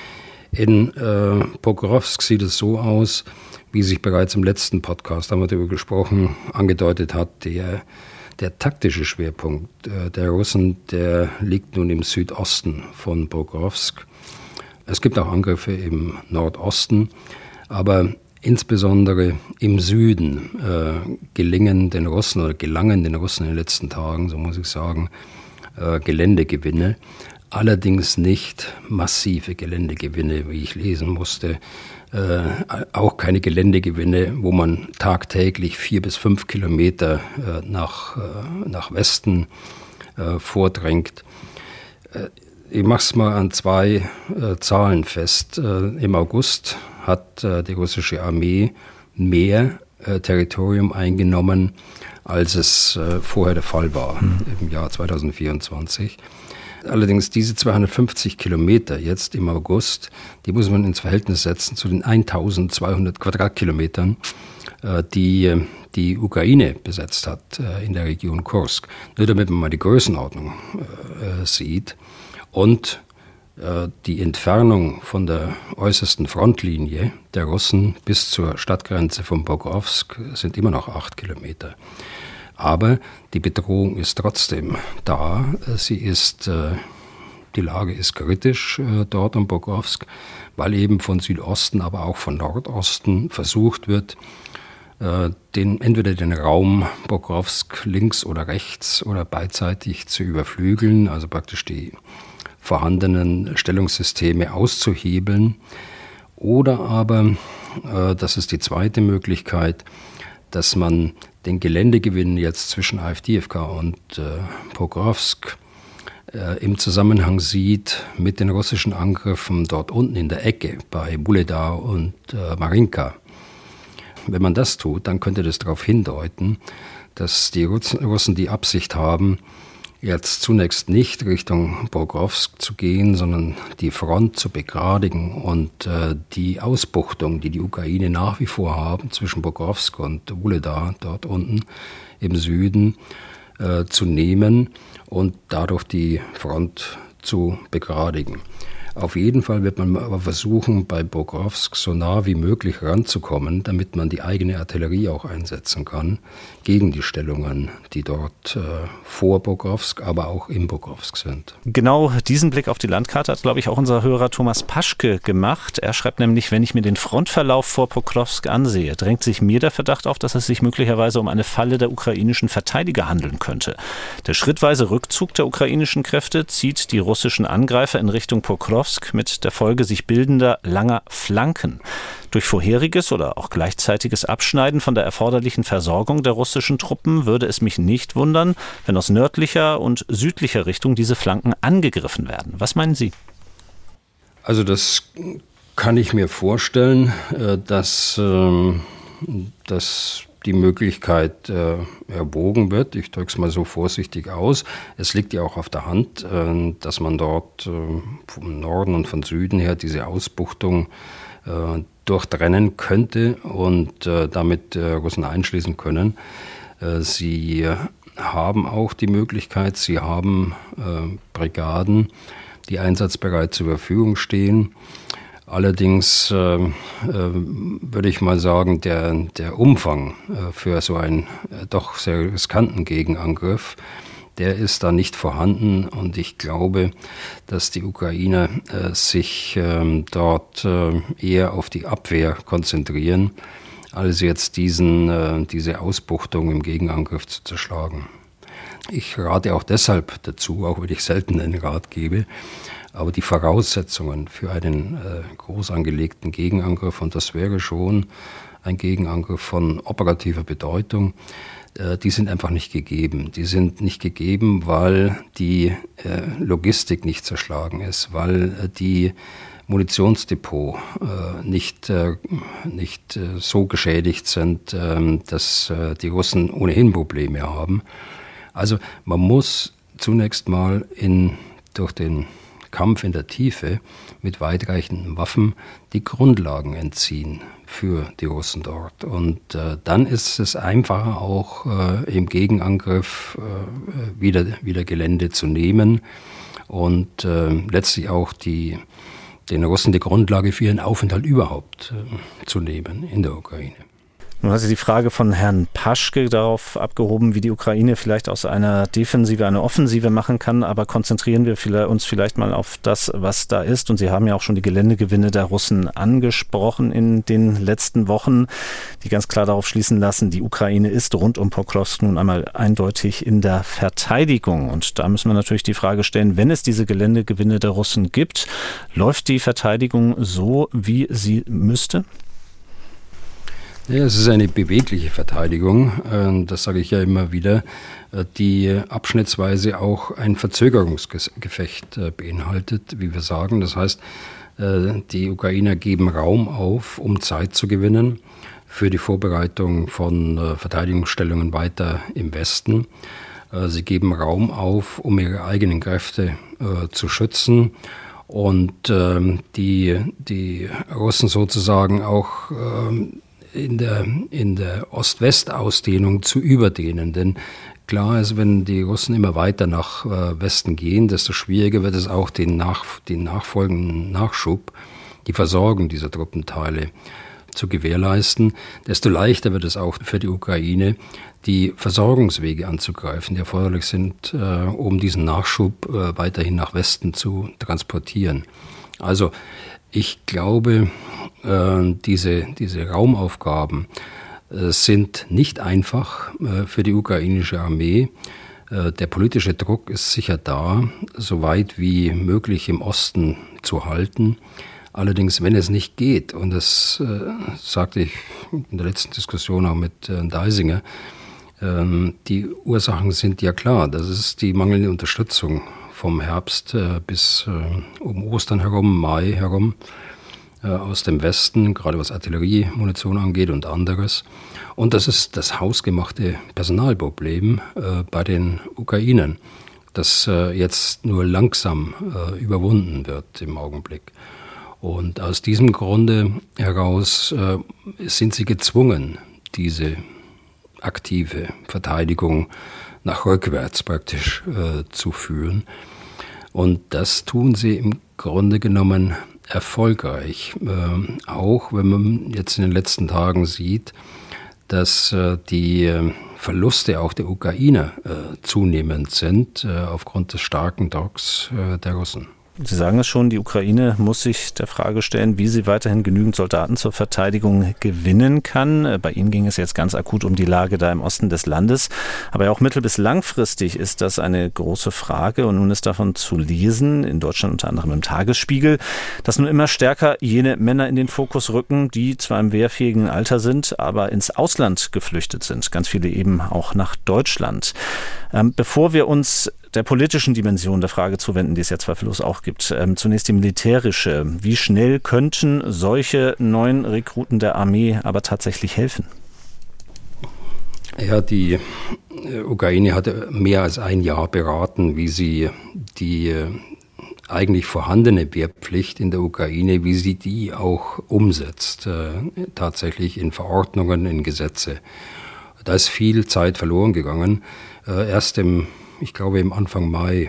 In äh, Pokrovsk sieht es so aus, wie sich bereits im letzten Podcast, haben wir darüber gesprochen, angedeutet hat, der, der taktische Schwerpunkt äh, der Russen, der liegt nun im Südosten von Pokrovsk. Es gibt auch Angriffe im Nordosten, aber insbesondere im Süden äh, gelingen den Russen oder gelangen den Russen in den letzten Tagen, so muss ich sagen, äh, Geländegewinne. Allerdings nicht massive Geländegewinne, wie ich lesen musste. Äh, auch keine Geländegewinne, wo man tagtäglich vier bis fünf Kilometer äh, nach, äh, nach Westen äh, vordringt. Äh, Ich mache es mal an zwei äh, Zahlen fest. Äh, Im August hat äh, die russische Armee mehr äh, Territorium eingenommen, als es äh, vorher der Fall war, mhm. im Jahr zweitausendvierundzwanzig. Allerdings diese zweihundertfünfzig Kilometer jetzt im August, die muss man ins Verhältnis setzen zu den eintausendzweihundert Quadratkilometern, äh, die die Ukraine besetzt hat äh, in der Region Kursk. Nur damit man mal die Größenordnung äh, sieht. Und äh, die Entfernung von der äußersten Frontlinie der Russen bis zur Stadtgrenze von Pokrovsk sind immer noch acht Kilometer. Aber die Bedrohung ist trotzdem da. Sie ist, äh, die Lage ist kritisch äh, dort um Pokrovsk, weil eben von Südosten, aber auch von Nordosten versucht wird, äh, den, entweder den Raum Pokrovsk links oder rechts oder beidseitig zu überflügeln, also praktisch die vorhandenen Stellungssysteme auszuhebeln. Oder aber, äh, das ist die zweite Möglichkeit, dass man den Geländegewinn jetzt zwischen Avdiivka und äh, Pokrovsk äh, im Zusammenhang sieht mit den russischen Angriffen dort unten in der Ecke bei Wuhledar und äh, Marinka. Wenn man das tut, dann könnte das darauf hindeuten, dass die Russen die Absicht haben, jetzt zunächst nicht Richtung Pokrovsk zu gehen, sondern die Front zu begradigen und äh, die Ausbuchtung, die die Ukraine nach wie vor haben zwischen Pokrovsk und Wuhledar, dort unten im Süden, äh, zu nehmen und dadurch die Front zu begradigen. Auf jeden Fall wird man aber versuchen, bei Pokrovsk so nah wie möglich ranzukommen, damit man die eigene Artillerie auch einsetzen kann gegen die Stellungen, die dort äh, vor Pokrovsk, aber auch in Pokrovsk sind. Genau diesen Blick auf die Landkarte hat, glaube ich, auch unser Hörer Thomas Paschke gemacht. Er schreibt nämlich, wenn ich mir den Frontverlauf vor Pokrovsk ansehe, drängt sich mir der Verdacht auf, dass es sich möglicherweise um eine Falle der ukrainischen Verteidiger handeln könnte. Der schrittweise Rückzug der ukrainischen Kräfte zieht die russischen Angreifer in Richtung Pokrovsk mit der Folge sich bildender langer Flanken. Durch vorheriges oder auch gleichzeitiges Abschneiden von der erforderlichen Versorgung der russischen Truppen würde es mich nicht wundern, wenn aus nördlicher und südlicher Richtung diese Flanken angegriffen werden. Was meinen Sie? Also das kann ich mir vorstellen, dass, dass die Möglichkeit äh, erwogen wird. Ich drücke es mal so vorsichtig aus. Es liegt ja auch auf der Hand, äh, dass man dort äh, vom Norden und von Süden her diese Ausbuchtung äh, durchtrennen könnte und äh, damit äh, Russen einschließen können. Äh, sie haben auch die Möglichkeit, sie haben äh, Brigaden, die einsatzbereit zur Verfügung stehen. Allerdings äh, äh, würde ich mal sagen, der, der Umfang äh, für so einen äh, doch sehr riskanten Gegenangriff, der ist da nicht vorhanden. Und ich glaube, dass die Ukrainer äh, sich äh, dort äh, eher auf die Abwehr konzentrieren, als jetzt diesen, äh, diese Ausbuchtung im Gegenangriff zu zerschlagen. Ich rate auch deshalb dazu, auch wenn ich selten einen Rat gebe, aber die Voraussetzungen für einen äh, groß angelegten Gegenangriff, und das wäre schon ein Gegenangriff von operativer Bedeutung, äh, die sind einfach nicht gegeben. Die sind nicht gegeben, weil die äh, Logistik nicht zerschlagen ist, weil äh, die Munitionsdepot äh, nicht, äh, nicht äh, so geschädigt sind, äh, dass äh, die Russen ohnehin Probleme haben. Also man muss zunächst mal in, durch den Kampf in der Tiefe mit weitreichenden Waffen die Grundlagen entziehen für die Russen dort. Und äh, dann ist es einfacher auch äh, im Gegenangriff äh, wieder, wieder Gelände zu nehmen und äh, letztlich auch die, den Russen die Grundlage für ihren Aufenthalt überhaupt äh, zu nehmen in der Ukraine. Nun hat sie die Frage von Herrn Paschke darauf abgehoben, wie die Ukraine vielleicht aus einer Defensive eine Offensive machen kann. Aber konzentrieren wir uns vielleicht mal auf das, was da ist. Und Sie haben ja auch schon die Geländegewinne der Russen angesprochen in den letzten Wochen, die ganz klar darauf schließen lassen, die Ukraine ist rund um Pokrowsk nun einmal eindeutig in der Verteidigung. Und da müssen wir natürlich die Frage stellen, wenn es diese Geländegewinne der Russen gibt, läuft die Verteidigung so, wie sie müsste? Ja, es ist eine bewegliche Verteidigung, das sage ich ja immer wieder, die abschnittsweise auch ein Verzögerungsgefecht beinhaltet, wie wir sagen. Das heißt, die Ukrainer geben Raum auf, um Zeit zu gewinnen für die Vorbereitung von Verteidigungsstellungen weiter im Westen. Sie geben Raum auf, um ihre eigenen Kräfte zu schützen und die, die Russen sozusagen auch in der, in der Ost-West-Ausdehnung zu überdehnen. Denn klar ist, wenn die Russen immer weiter nach äh, Westen gehen, desto schwieriger wird es auch den, nach, den nachfolgenden Nachschub, die Versorgung dieser Truppenteile zu gewährleisten. Desto leichter wird es auch für die Ukraine, die Versorgungswege anzugreifen, die erforderlich sind, äh, um diesen Nachschub äh, weiterhin nach Westen zu transportieren. Also ich glaube, äh, diese, diese Raumaufgaben äh, sind nicht einfach äh, für die ukrainische Armee. Äh, der politische Druck ist sicher da, so weit wie möglich im Osten zu halten. Allerdings, wenn es nicht geht, und das äh, sagte ich in der letzten Diskussion auch mit äh, Deisinger, äh, die Ursachen sind ja klar. Das ist die mangelnde Unterstützung vom Herbst äh, bis äh, um Ostern herum, Mai herum, äh, aus dem Westen, gerade was Artilleriemunition angeht und anderes. Und das ist das hausgemachte Personalproblem äh, bei den Ukrainern, das äh, jetzt nur langsam äh, überwunden wird im Augenblick. Und aus diesem Grunde heraus äh, sind sie gezwungen, diese aktive Verteidigung nach rückwärts praktisch äh, zu führen. Und das tun sie im Grunde genommen erfolgreich. Äh, auch wenn man jetzt in den letzten Tagen sieht, dass äh, die äh, Verluste auch der Ukrainer äh, zunehmend sind, äh, aufgrund des starken Drucks äh, der Russen. Sie sagen es schon, die Ukraine muss sich der Frage stellen, wie sie weiterhin genügend Soldaten zur Verteidigung gewinnen kann. Bei Ihnen ging es jetzt ganz akut um die Lage da im Osten des Landes. Aber auch mittel- bis langfristig ist das eine große Frage. Und nun ist davon zu lesen, in Deutschland unter anderem im Tagesspiegel, dass nun immer stärker jene Männer in den Fokus rücken, die zwar im wehrfähigen Alter sind, aber ins Ausland geflüchtet sind. Ganz viele eben auch nach Deutschland. Ähm, bevor wir uns der politischen Dimension der Frage zuwenden, die es ja zweifellos auch gibt. Ähm, zunächst die militärische. Wie schnell könnten solche neuen Rekruten der Armee aber tatsächlich helfen? Ja, die Ukraine hatte mehr als ein Jahr beraten, wie sie die eigentlich vorhandene Wehrpflicht in der Ukraine, wie sie die auch umsetzt, äh, tatsächlich in Verordnungen, in Gesetze. Da ist viel Zeit verloren gegangen. Äh, erst im, ich glaube im Anfang Mai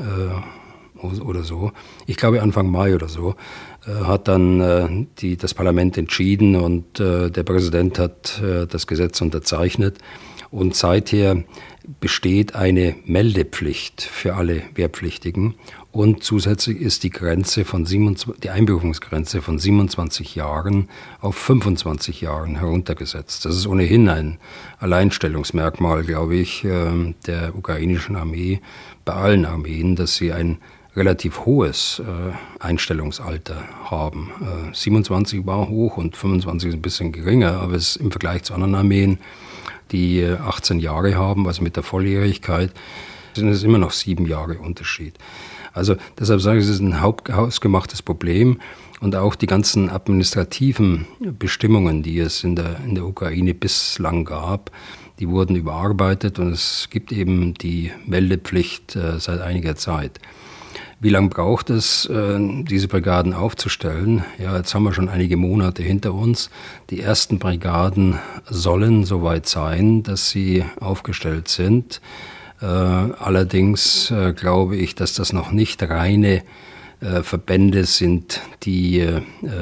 äh, oder so, ich glaube Anfang Mai oder so, äh, hat dann äh, die, das Parlament entschieden und äh, der Präsident hat äh, das Gesetz unterzeichnet. Und seither besteht eine Meldepflicht für alle Wehrpflichtigen und zusätzlich ist die Grenze von siebenundzwanzig, die Einberufungsgrenze von siebenundzwanzig Jahren auf fünfundzwanzig Jahren heruntergesetzt. Das ist ohnehin ein Alleinstellungsmerkmal, glaube ich, der ukrainischen Armee, bei allen Armeen, dass sie ein relativ hohes Einstellungsalter haben. siebenundzwanzig war hoch und fünfundzwanzig ist ein bisschen geringer, aber es ist im Vergleich zu anderen Armeen, die achtzehn Jahre haben, also mit der Volljährigkeit, sind es immer noch sieben Jahre Unterschied. Also deshalb sage ich, es ist ein hausgemachtes Problem und auch die ganzen administrativen Bestimmungen, die es in der, in der Ukraine bislang gab, die wurden überarbeitet und es gibt eben die Meldepflicht äh, seit einiger Zeit. Wie lange braucht es, äh, diese Brigaden aufzustellen? Ja, jetzt haben wir schon einige Monate hinter uns. Die ersten Brigaden sollen soweit sein, dass sie aufgestellt sind. Äh, allerdings äh, glaube ich, dass das noch nicht reine äh, Verbände sind, die äh,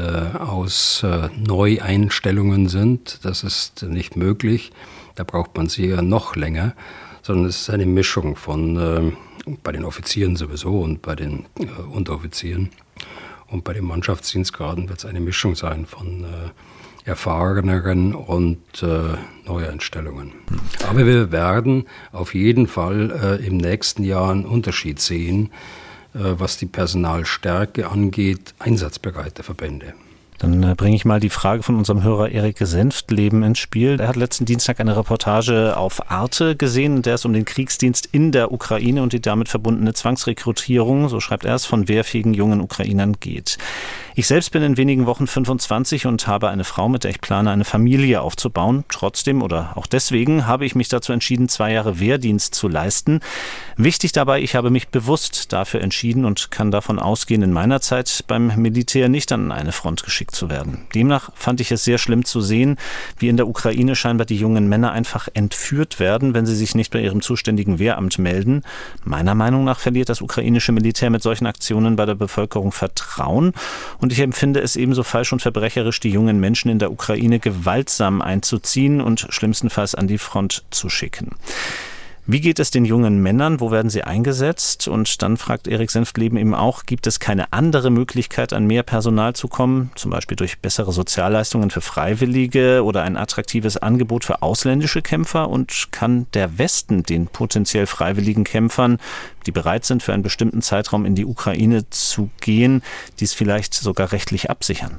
aus äh, Neueinstellungen sind. Das ist nicht möglich. Da braucht man sie ja noch länger, sondern es ist eine Mischung von äh, bei den Offizieren sowieso und bei den äh, Unteroffizieren. Und bei den Mannschaftsdienstgraden wird es eine Mischung sein von äh, erfahreneren und äh, Neueinstellungen. Aber wir werden auf jeden Fall äh, im nächsten Jahr einen Unterschied sehen, äh, was die Personalstärke angeht, einsatzbereite Verbände. Dann äh, bringe ich mal die Frage von unserem Hörer Erik Senftleben ins Spiel. Er hat letzten Dienstag eine Reportage auf Arte gesehen, in der es um den Kriegsdienst in der Ukraine und die damit verbundene Zwangsrekrutierung, so schreibt er es, von wehrfähigen jungen Ukrainern geht. Ich selbst bin in wenigen Wochen fünfundzwanzig und habe eine Frau, mit der ich plane, eine Familie aufzubauen. Trotzdem oder auch deswegen habe ich mich dazu entschieden, zwei Jahre Wehrdienst zu leisten. Wichtig dabei, ich habe mich bewusst dafür entschieden und kann davon ausgehen, in meiner Zeit beim Militär nicht an eine Front geschickt zu werden. Demnach fand ich es sehr schlimm zu sehen, wie in der Ukraine scheinbar die jungen Männer einfach entführt werden, wenn sie sich nicht bei ihrem zuständigen Wehramt melden. Meiner Meinung nach verliert das ukrainische Militär mit solchen Aktionen bei der Bevölkerung Vertrauen. Und ich empfinde es ebenso falsch und verbrecherisch, die jungen Menschen in der Ukraine gewaltsam einzuziehen und schlimmstenfalls an die Front zu schicken. Wie geht es den jungen Männern? Wo werden sie eingesetzt? Und dann fragt Erik Senftleben eben auch, gibt es keine andere Möglichkeit, an mehr Personal zu kommen? Zum Beispiel durch bessere Sozialleistungen für Freiwillige oder ein attraktives Angebot für ausländische Kämpfer? Und kann der Westen den potenziell freiwilligen Kämpfern, die bereit sind, für einen bestimmten Zeitraum in die Ukraine zu gehen, dies vielleicht sogar rechtlich absichern?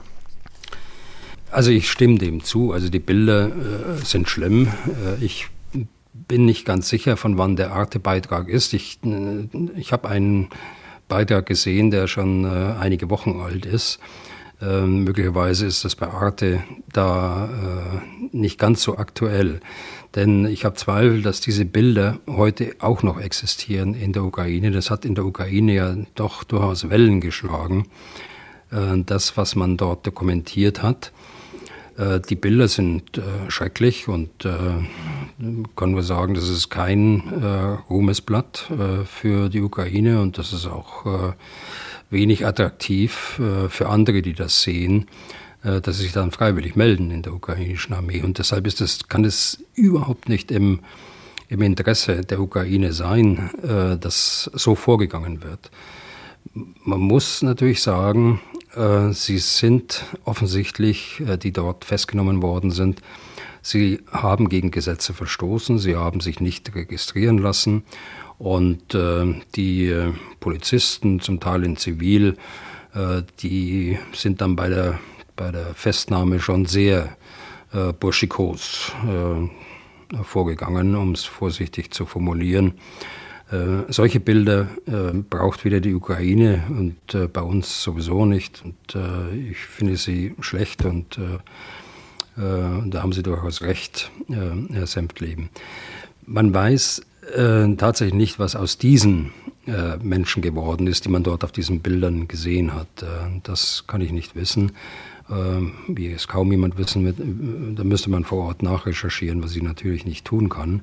Also ich stimme dem zu. Also die Bilder äh, sind schlimm. Äh, ich bin nicht ganz sicher, von wann der Arte-Beitrag ist. Ich, ich habe einen Beitrag gesehen, der schon äh, einige Wochen alt ist. Ähm, möglicherweise ist das bei Arte da äh, nicht ganz so aktuell. Denn ich habe Zweifel, dass diese Bilder heute auch noch existieren in der Ukraine. Das hat in der Ukraine ja doch durchaus Wellen geschlagen, äh, das, was man dort dokumentiert hat. Die Bilder sind äh, schrecklich und äh, kann nur sagen, das ist kein äh, Ruhmesblatt äh, für die Ukraine und das ist auch äh, wenig attraktiv äh, für andere, die das sehen, äh, dass sie sich dann freiwillig melden in der ukrainischen Armee. Und deshalb ist das, kann es überhaupt nicht im, im Interesse der Ukraine sein, äh, dass so vorgegangen wird. Man muss natürlich sagen, äh, sie sind offensichtlich, äh, die dort festgenommen worden sind, sie haben gegen Gesetze verstoßen, sie haben sich nicht registrieren lassen und äh, die äh, Polizisten, zum Teil in Zivil, äh, die sind dann bei der, bei der Festnahme schon sehr äh, burschikos äh, vorgegangen, um es vorsichtig zu formulieren. Äh, solche Bilder äh, braucht weder die Ukraine und äh, bei uns sowieso nicht. Und äh, ich finde sie schlecht und äh, Da haben Sie durchaus recht, Herr Senftleben. Man weiß äh, tatsächlich nicht, was aus diesen äh, Menschen geworden ist, die man dort auf diesen Bildern gesehen hat. Äh, das kann ich nicht wissen. Äh, wie es kaum jemand wissen wird, da müsste man vor Ort nachrecherchieren, was ich natürlich nicht tun kann.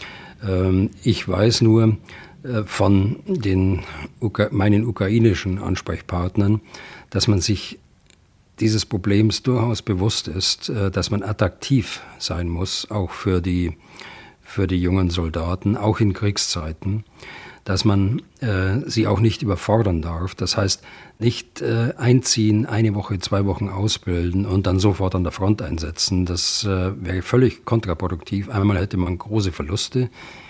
Äh, ich weiß nur äh, von den Ukra- meinen ukrainischen Ansprechpartnern, dass man sich dieses Problems durchaus bewusst ist, dass man attraktiv sein muss, auch für die, für die jungen Soldaten, auch in Kriegszeiten, dass man äh, sie auch nicht überfordern darf. Das heißt, nicht äh, einziehen, eine Woche, zwei Wochen ausbilden und dann sofort an der Front einsetzen. Das äh, wäre völlig kontraproduktiv. Einmal hätte man große Verluste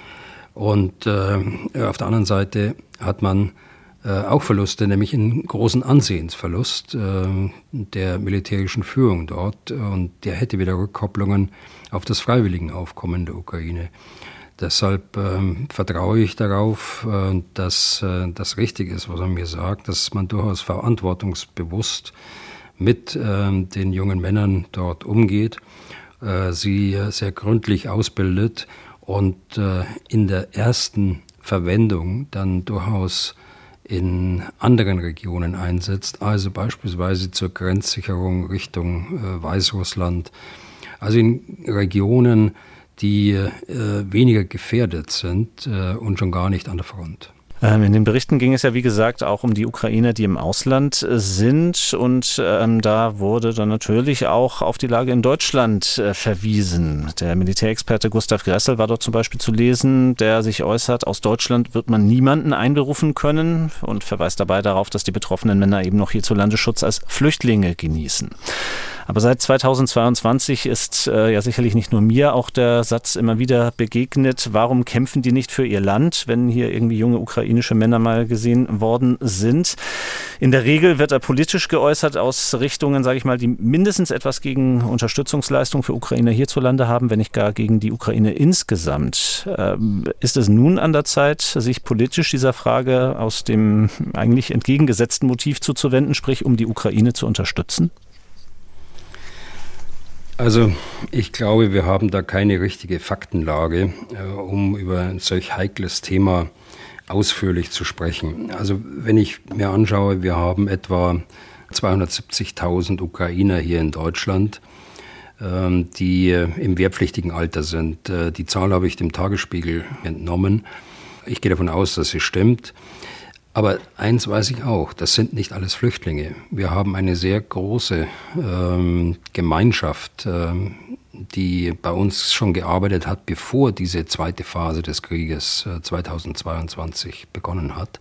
und äh, auf der anderen Seite hat man auch Verluste, nämlich einen großen Ansehensverlust äh, der militärischen Führung dort. Und der hätte wieder Rückkopplungen auf das Freiwilligenaufkommen der Ukraine. Deshalb äh, vertraue ich darauf, äh, dass äh, das richtig ist, was er mir sagt, dass man durchaus verantwortungsbewusst mit äh, den jungen Männern dort umgeht, äh, sie sehr gründlich ausbildet und äh, in der ersten Verwendung dann durchaus in anderen Regionen einsetzt, also beispielsweise zur Grenzsicherung Richtung äh, Weißrussland, also in Regionen, die äh, weniger gefährdet sind äh, und schon gar nicht an der Front. In den Berichten ging es ja, wie gesagt, auch um die Ukrainer, die im Ausland sind. Und ähm, da wurde dann natürlich auch auf die Lage in Deutschland äh, verwiesen. Der Militärexperte Gustav Gressel war dort zum Beispiel zu lesen, der sich äußert, aus Deutschland wird man niemanden einberufen können und verweist dabei darauf, dass die betroffenen Männer eben noch hierzulande Schutz als Flüchtlinge genießen. Aber seit zweitausendzweiundzwanzig ist äh, ja sicherlich nicht nur mir auch der Satz immer wieder begegnet, warum kämpfen die nicht für ihr Land, wenn hier irgendwie junge ukrainische Männer mal gesehen worden sind. In der Regel wird er politisch geäußert aus Richtungen, sage ich mal, die mindestens etwas gegen Unterstützungsleistung für Ukrainer hierzulande haben, wenn nicht gar gegen die Ukraine insgesamt. Ähm, ist es nun an der Zeit, sich politisch dieser Frage aus dem eigentlich entgegengesetzten Motiv zuzuwenden, sprich um die Ukraine zu unterstützen? Also ich glaube, wir haben da keine richtige Faktenlage, äh, um über ein solch heikles Thema ausführlich zu sprechen. Also wenn ich mir anschaue, wir haben etwa zweihundertsiebzigtausend Ukrainer hier in Deutschland, ähm, die äh, im wehrpflichtigen Alter sind. Äh, die Zahl habe ich dem Tagesspiegel entnommen. Ich gehe davon aus, dass sie stimmt. Aber eins weiß ich auch, das sind nicht alles Flüchtlinge. Wir haben eine sehr große ähm, Gemeinschaft, ähm, die bei uns schon gearbeitet hat, bevor diese zweite Phase des Krieges äh, zweitausendzweiundzwanzig begonnen hat.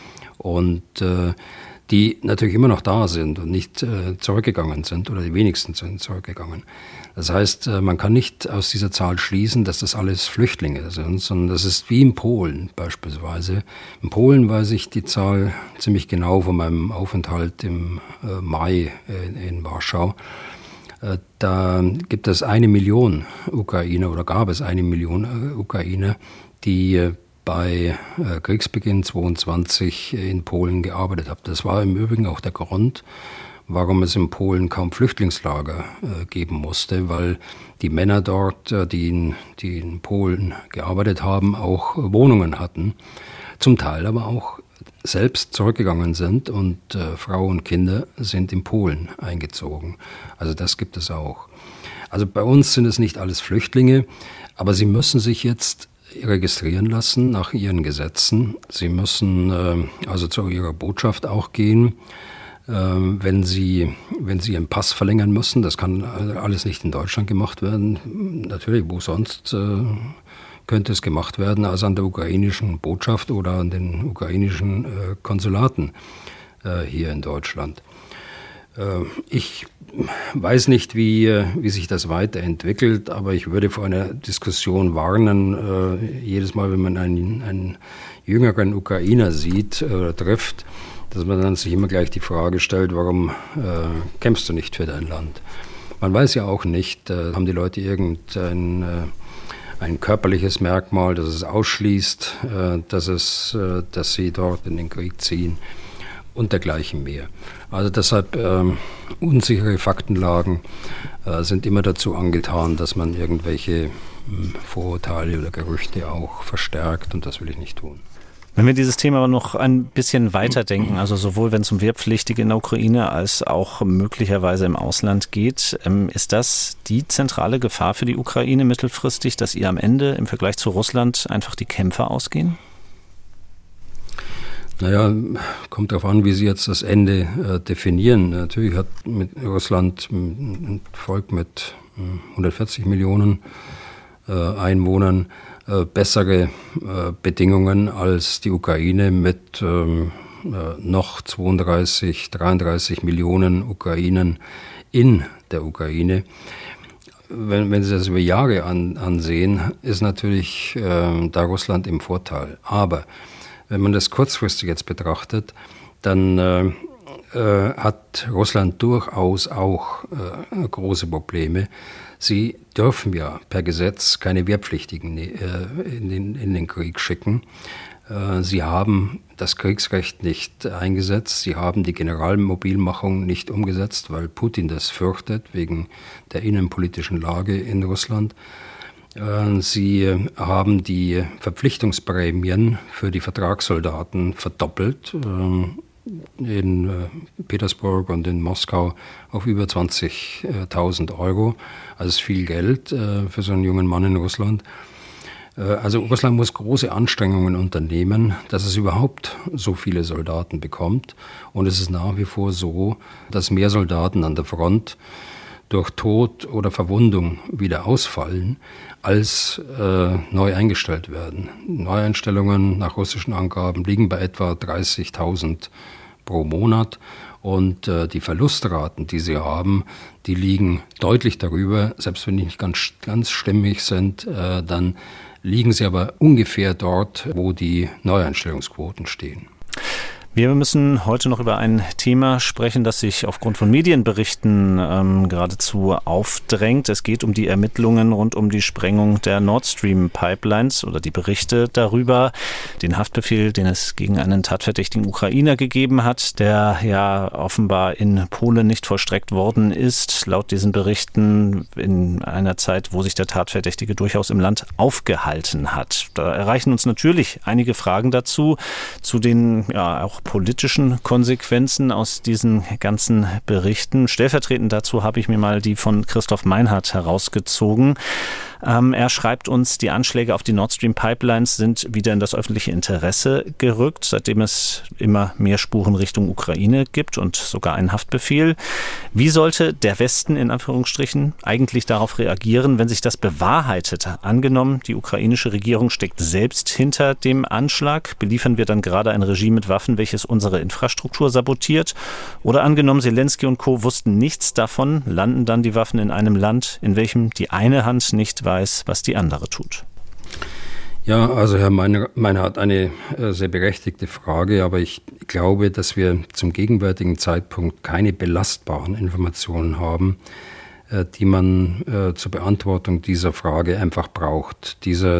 Und äh, die natürlich immer noch da sind und nicht äh, zurückgegangen sind, oder die wenigsten sind zurückgegangen. Das heißt, äh, man kann nicht aus dieser Zahl schließen, dass das alles Flüchtlinge sind, sondern das ist wie in Polen beispielsweise. In Polen weiß ich die Zahl ziemlich genau von meinem Aufenthalt im äh, Mai äh, in Warschau. Äh, da gibt es eine Million Ukrainer, oder gab es eine Million äh, Ukrainer, die äh, bei äh, Kriegsbeginn zweiundzwanzig in Polen gearbeitet habe. Das war im Übrigen auch der Grund, warum es in Polen kaum Flüchtlingslager äh, geben musste, weil die Männer dort, äh, die, in, die in Polen gearbeitet haben, auch äh, Wohnungen hatten, zum Teil aber auch selbst zurückgegangen sind und äh, Frau und Kinder sind in Polen eingezogen. Also das gibt es auch. Also bei uns sind es nicht alles Flüchtlinge, aber sie müssen sich jetzt registrieren lassen nach ihren Gesetzen. Sie müssen äh, also zu ihrer Botschaft auch gehen, äh, wenn sie, wenn sie ihren Pass verlängern müssen. Das kann alles nicht in Deutschland gemacht werden. Natürlich, wo sonst äh, könnte es gemacht werden, als an der ukrainischen Botschaft oder an den ukrainischen äh, Konsulaten äh, hier in Deutschland. Äh, ich weiß nicht, wie, wie sich das weiterentwickelt, aber ich würde vor einer Diskussion warnen, äh, jedes Mal, wenn man einen, einen jüngeren Ukrainer sieht oder äh, trifft, dass man dann sich immer gleich die Frage stellt, warum äh, kämpfst du nicht für dein Land? Man weiß ja auch nicht, äh, haben die Leute irgendein äh, ein körperliches Merkmal, das es ausschließt, äh, dass, es, äh, dass sie dort in den Krieg ziehen. und dergleichen mehr. Also deshalb ähm, unsichere Faktenlagen äh, sind immer dazu angetan, dass man irgendwelche mh, Vorurteile oder Gerüchte auch verstärkt, und das will ich nicht tun. Wenn wir dieses Thema aber noch ein bisschen weiterdenken, also sowohl wenn es um Wehrpflichtige in der Ukraine als auch möglicherweise im Ausland geht, ist das die zentrale Gefahr für die Ukraine mittelfristig, dass ihr am Ende im Vergleich zu Russland einfach die Kämpfer ausgehen? Naja, kommt darauf an, wie Sie jetzt das Ende äh, definieren. Natürlich hat mit Russland ein Volk mit äh, hundertvierzig Millionen äh, Einwohnern äh, bessere äh, Bedingungen als die Ukraine mit ähm, äh, noch zweiunddreißig, dreiunddreißig Millionen Ukrainern in der Ukraine. Wenn, wenn Sie das über Jahre an, ansehen, ist natürlich äh, da Russland im Vorteil. Aber wenn man das kurzfristig jetzt betrachtet, dann äh, äh, hat Russland durchaus auch äh, große Probleme. Sie dürfen ja per Gesetz keine Wehrpflichtigen äh, in, den, in den Krieg schicken. Äh, sie haben das Kriegsrecht nicht eingesetzt. Sie haben die Generalmobilmachung nicht umgesetzt, weil Putin das fürchtet wegen der innenpolitischen Lage in Russland. Sie haben die Verpflichtungsprämien für die Vertragssoldaten verdoppelt, in Petersburg und in Moskau auf über zwanzigtausend Euro. Also ist viel Geld für so einen jungen Mann in Russland. Also Russland muss große Anstrengungen unternehmen, dass es überhaupt so viele Soldaten bekommt. Und es ist nach wie vor so, dass mehr Soldaten an der Front durch Tod oder Verwundung wieder ausfallen, als äh, neu eingestellt werden. Neueinstellungen nach russischen Angaben liegen bei etwa dreißigtausend pro Monat, und äh, die Verlustraten, die sie haben, die liegen deutlich darüber. Selbst wenn die nicht ganz, ganz stimmig sind, äh, dann liegen sie aber ungefähr dort, wo die Neueinstellungsquoten stehen. Wir müssen heute noch über ein Thema sprechen, das sich aufgrund von Medienberichten ähm, geradezu aufdrängt. Es geht um die Ermittlungen rund um die Sprengung der Nord Stream Pipelines oder die Berichte darüber, den Haftbefehl, den es gegen einen tatverdächtigen Ukrainer gegeben hat, der ja offenbar in Polen nicht vollstreckt worden ist, laut diesen Berichten in einer Zeit, wo sich der Tatverdächtige durchaus im Land aufgehalten hat. Da erreichen uns natürlich einige Fragen dazu, zu den ja auch politischen Konsequenzen aus diesen ganzen Berichten. Stellvertretend dazu habe ich mir mal die von Christoph Meinhardt herausgezogen. Ähm, er schreibt uns, die Anschläge auf die Nord Stream Pipelines sind wieder in das öffentliche Interesse gerückt, seitdem es immer mehr Spuren Richtung Ukraine gibt und sogar einen Haftbefehl. Wie sollte der Westen in Anführungsstrichen eigentlich darauf reagieren, wenn sich das bewahrheitet? Angenommen, die ukrainische Regierung steckt selbst hinter dem Anschlag. Beliefern wir dann gerade ein Regime mit Waffen, welches unsere Infrastruktur sabotiert? Oder angenommen, Zelensky und Co. wussten nichts davon, landen dann die Waffen in einem Land, in welchem die eine Hand nicht weiß, was die andere tut? Ja, also Herr Meiner hat eine äh, sehr berechtigte Frage, aber ich glaube, dass wir zum gegenwärtigen Zeitpunkt keine belastbaren Informationen haben, äh, die man äh, zur Beantwortung dieser Frage einfach braucht. Dieser äh,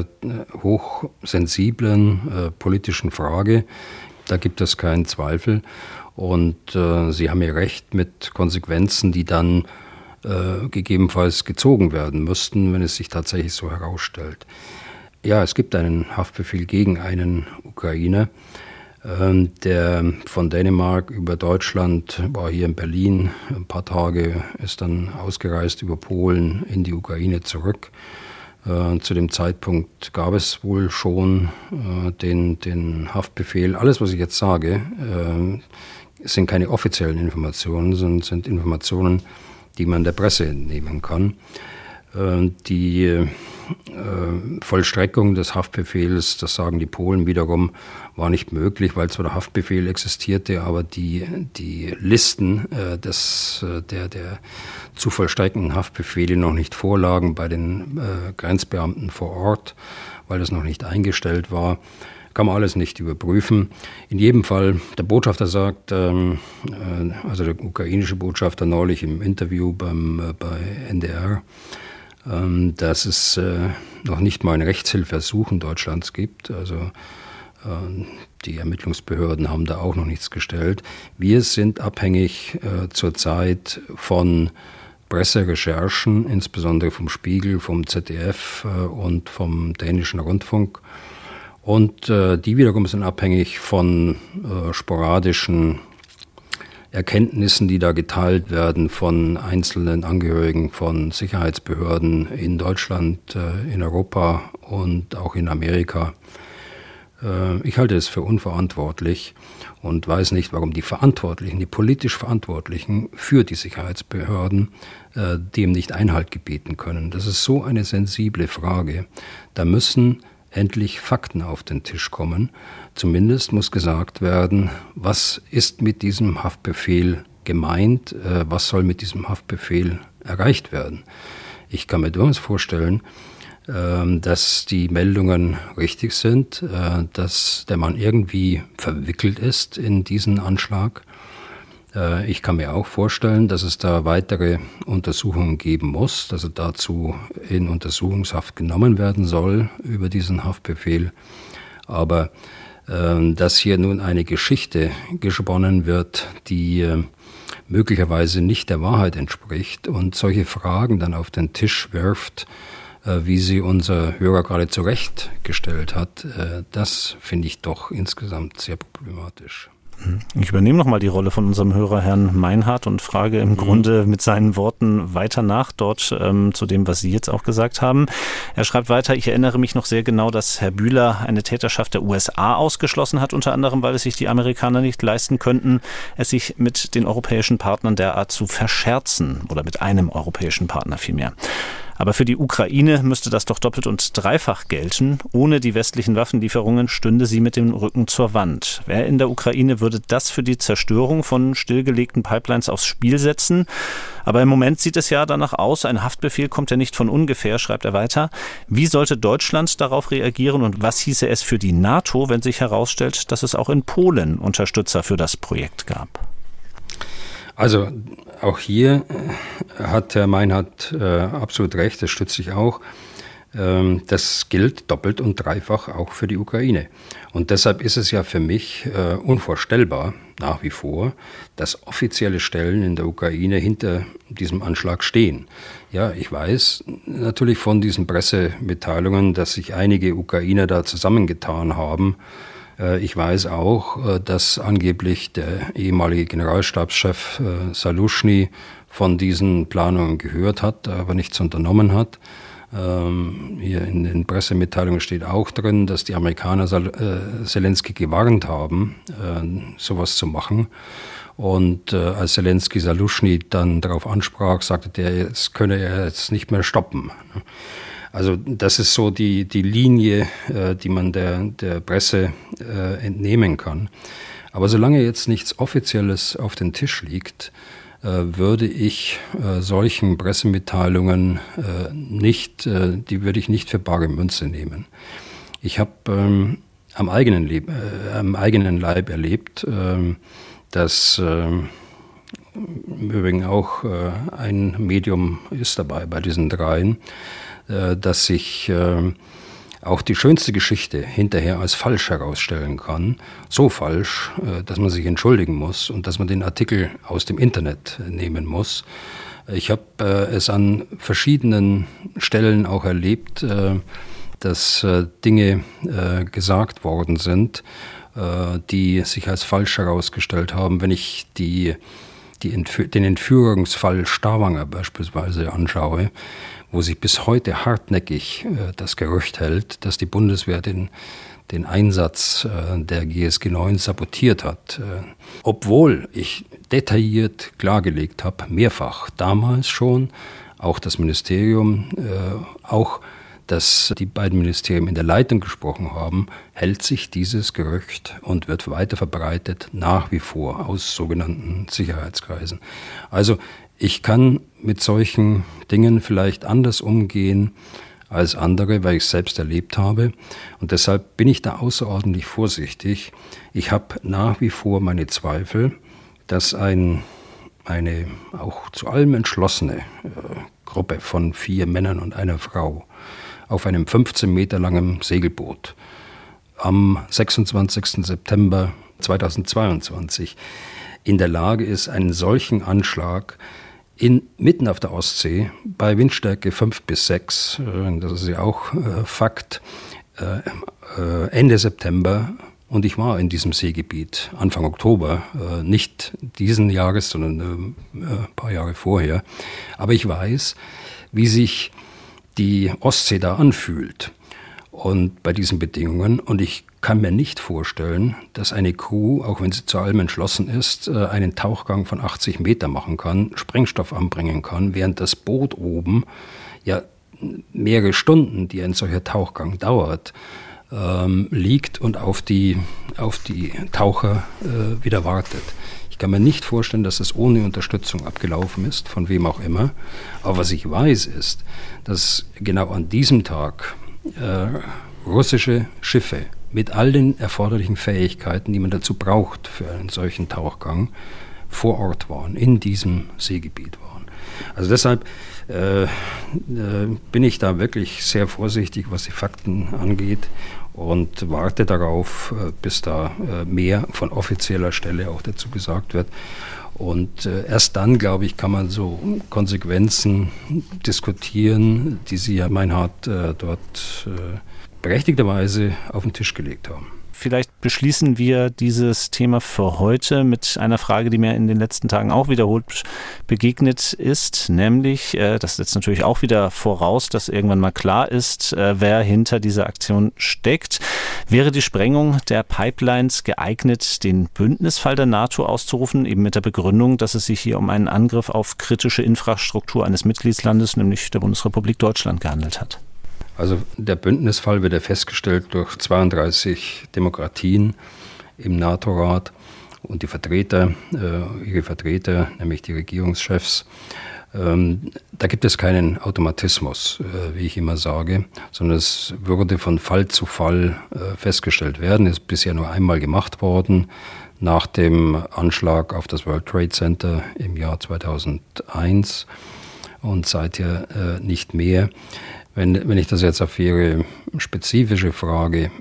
hochsensiblen äh, politischen Frage, da gibt es keinen Zweifel. Und äh, Sie haben ja recht mit Konsequenzen, die dann äh, gegebenenfalls gezogen werden müssten, wenn es sich tatsächlich so herausstellt. Ja, es gibt einen Haftbefehl gegen einen Ukrainer, äh, der von Dänemark über Deutschland, war hier in Berlin ein paar Tage, ist dann ausgereist über Polen in die Ukraine zurück. Äh, zu dem Zeitpunkt gab es wohl schon äh, den, den Haftbefehl. Alles, was ich jetzt sage, äh, sind keine offiziellen Informationen, sondern sind Informationen, die man der Presse entnehmen kann. Äh, die äh, Vollstreckung des Haftbefehls, das sagen die Polen wiederum, war nicht möglich, weil zwar der Haftbefehl existierte, aber die, die Listen äh, des, der, der zu vollstreckenden Haftbefehle noch nicht vorlagen bei den äh, Grenzbeamten vor Ort, weil das noch nicht eingestellt war. Kann man alles nicht überprüfen. In jedem Fall, der Botschafter sagt, ähm, äh, also der ukrainische Botschafter neulich im Interview beim, äh, bei N D R, ähm, dass es äh, noch nicht mal ein Rechtshilfeersuchen Deutschlands gibt. Also äh, Die Ermittlungsbehörden haben da auch noch nichts gestellt. Wir sind abhängig äh, zurzeit von Presserecherchen, insbesondere vom Spiegel, vom Z D F äh, und vom dänischen Rundfunk. Und äh, die wiederum sind abhängig von äh, sporadischen Erkenntnissen, die da geteilt werden von einzelnen Angehörigen von Sicherheitsbehörden in Deutschland, äh, in Europa und auch in Amerika. Ich halte es für unverantwortlich und weiß nicht, warum die Verantwortlichen, die politisch Verantwortlichen für die Sicherheitsbehörden äh, dem nicht Einhalt gebieten können. Das ist so eine sensible Frage. Da müssen endlich Fakten auf den Tisch kommen. Zumindest muss gesagt werden, was ist mit diesem Haftbefehl gemeint, äh, was soll mit diesem Haftbefehl erreicht werden. Ich kann mir durchaus vorstellen, dass die Meldungen richtig sind, dass der Mann irgendwie verwickelt ist in diesen Anschlag. Ich kann mir auch vorstellen, dass es da weitere Untersuchungen geben muss, dass er dazu in Untersuchungshaft genommen werden soll über diesen Haftbefehl. Aber dass hier nun eine Geschichte gesponnen wird, die möglicherweise nicht der Wahrheit entspricht und solche Fragen dann auf den Tisch wirft, wie sie unser Hörer gerade zurechtgestellt hat, das finde ich doch insgesamt sehr problematisch. Ich übernehme nochmal die Rolle von unserem Hörer Herrn Meinhardt und frage im mhm. Grunde mit seinen Worten weiter nach, dort ähm, zu dem, was Sie jetzt auch gesagt haben. Er schreibt weiter, ich erinnere mich noch sehr genau, dass Herr Bühler eine Täterschaft der U S A ausgeschlossen hat, unter anderem, weil es sich die Amerikaner nicht leisten könnten, es sich mit den europäischen Partnern derart zu verscherzen oder mit einem europäischen Partner vielmehr. Aber für die Ukraine müsste das doch doppelt und dreifach gelten. Ohne die westlichen Waffenlieferungen stünde sie mit dem Rücken zur Wand. Wer in der Ukraine würde das für die Zerstörung von stillgelegten Pipelines aufs Spiel setzen? Aber im Moment sieht es ja danach aus, ein Haftbefehl kommt ja nicht von ungefähr, schreibt er weiter. Wie sollte Deutschland darauf reagieren und was hieße es für die NATO, wenn sich herausstellt, dass es auch in Polen Unterstützer für das Projekt gab? Also auch hier hat Herr Meinhardt äh, absolut recht, das stütze ich auch. Ähm, das gilt doppelt und dreifach auch für die Ukraine. Und deshalb ist es ja für mich äh, unvorstellbar, nach wie vor, dass offizielle Stellen in der Ukraine hinter diesem Anschlag stehen. Ja, ich weiß natürlich von diesen Pressemitteilungen, dass sich einige Ukrainer da zusammengetan haben. Ich weiß auch, dass angeblich der ehemalige Generalstabschef Saluschny von diesen Planungen gehört hat, aber nichts unternommen hat. Hier in den Pressemitteilungen steht auch drin, dass die Amerikaner Zelensky gewarnt haben, sowas zu machen. Und als Zelensky Saluschny dann darauf ansprach, sagte der, jetzt könne er jetzt nicht mehr stoppen. Also das ist so die, die Linie, äh, die man der, der Presse äh, entnehmen kann. Aber solange jetzt nichts Offizielles auf den Tisch liegt, äh, würde ich äh, solchen Pressemitteilungen äh, nicht, äh, die würde ich nicht für bare Münze nehmen. Ich habe ähm, am eigenen Leb- äh, am eigenen Leib erlebt, äh, dass äh, im Übrigen auch äh, ein Medium ist dabei bei diesen dreien, dass sich äh, auch die schönste Geschichte hinterher als falsch herausstellen kann. So falsch, äh, dass man sich entschuldigen muss und dass man den Artikel aus dem Internet nehmen muss. Ich habe äh, es an verschiedenen Stellen auch erlebt, äh, dass äh, Dinge äh, gesagt worden sind, äh, die sich als falsch herausgestellt haben. Wenn ich die, die Entf- den Entführungsfall Stavanger beispielsweise anschaue, wo sich bis heute hartnäckig äh, das Gerücht hält, dass die Bundeswehr den, den Einsatz äh, der G S G neun sabotiert hat. Äh, obwohl ich detailliert klargelegt habe, mehrfach, damals schon, auch das Ministerium, äh, auch dass die beiden Ministerien in der Leitung gesprochen haben, hält sich dieses Gerücht und wird weiter verbreitet, nach wie vor aus sogenannten Sicherheitskreisen. Also ich kann mit solchen Dingen vielleicht anders umgehen als andere, weil ich es selbst erlebt habe. Und deshalb bin ich da außerordentlich vorsichtig. Ich habe nach wie vor meine Zweifel, dass ein, eine auch zu allem entschlossene äh, Gruppe von vier Männern und einer Frau auf einem fünfzehn Meter langen Segelboot am sechsundzwanzigsten September zweitausendzweiundzwanzig in der Lage ist, einen solchen Anschlag in, mitten auf der Ostsee bei Windstärke fünf bis sechs, äh, das ist ja auch äh, Fakt, äh, äh, Ende September, und ich war in diesem Seegebiet Anfang Oktober, äh, nicht diesen Jahres, sondern äh, ein paar Jahre vorher, aber ich weiß, wie sich die Ostsee da anfühlt und bei diesen Bedingungen, und ich kann mir nicht vorstellen, dass eine Crew, auch wenn sie zu allem entschlossen ist, einen Tauchgang von achtzig Meter machen kann, Sprengstoff anbringen kann, während das Boot oben ja mehrere Stunden, die ein solcher Tauchgang dauert, ähm, liegt und auf die, auf die Taucher äh, wieder wartet. Ich kann mir nicht vorstellen, dass es ohne Unterstützung abgelaufen ist, von wem auch immer. Aber was ich weiß, ist, dass genau an diesem Tag äh, russische Schiffe mit all den erforderlichen Fähigkeiten, die man dazu braucht für einen solchen Tauchgang, vor Ort waren, in diesem Seegebiet waren. Also deshalb äh, äh, bin ich da wirklich sehr vorsichtig, was die Fakten angeht, und warte darauf, äh, bis da äh, mehr von offizieller Stelle auch dazu gesagt wird. Und äh, erst dann, glaube ich, kann man so Konsequenzen diskutieren, die Sie, Herr Meinhardt, äh, dort äh, berechtigterweise auf den Tisch gelegt haben. Vielleicht beschließen wir dieses Thema für heute mit einer Frage, die mir in den letzten Tagen auch wiederholt begegnet ist, nämlich, äh, das setzt natürlich auch wieder voraus, dass irgendwann mal klar ist, äh, wer hinter dieser Aktion steckt. Wäre die Sprengung der Pipelines geeignet, den Bündnisfall der NATO auszurufen, eben mit der Begründung, dass es sich hier um einen Angriff auf kritische Infrastruktur eines Mitgliedslandes, nämlich der Bundesrepublik Deutschland, gehandelt hat? Also der Bündnisfall wird ja festgestellt durch zweiunddreißig Demokratien im NATO-Rat und die Vertreter, äh, ihre Vertreter, nämlich die Regierungschefs. Ähm, da gibt es keinen Automatismus, äh, wie ich immer sage, sondern es würde von Fall zu Fall äh, festgestellt werden. Ist bisher nur einmal gemacht worden, nach dem Anschlag auf das World Trade Center im Jahr zweitausendeins und seither äh, nicht mehr. Wenn, wenn ich das jetzt auf Ihre spezifische Frage äh,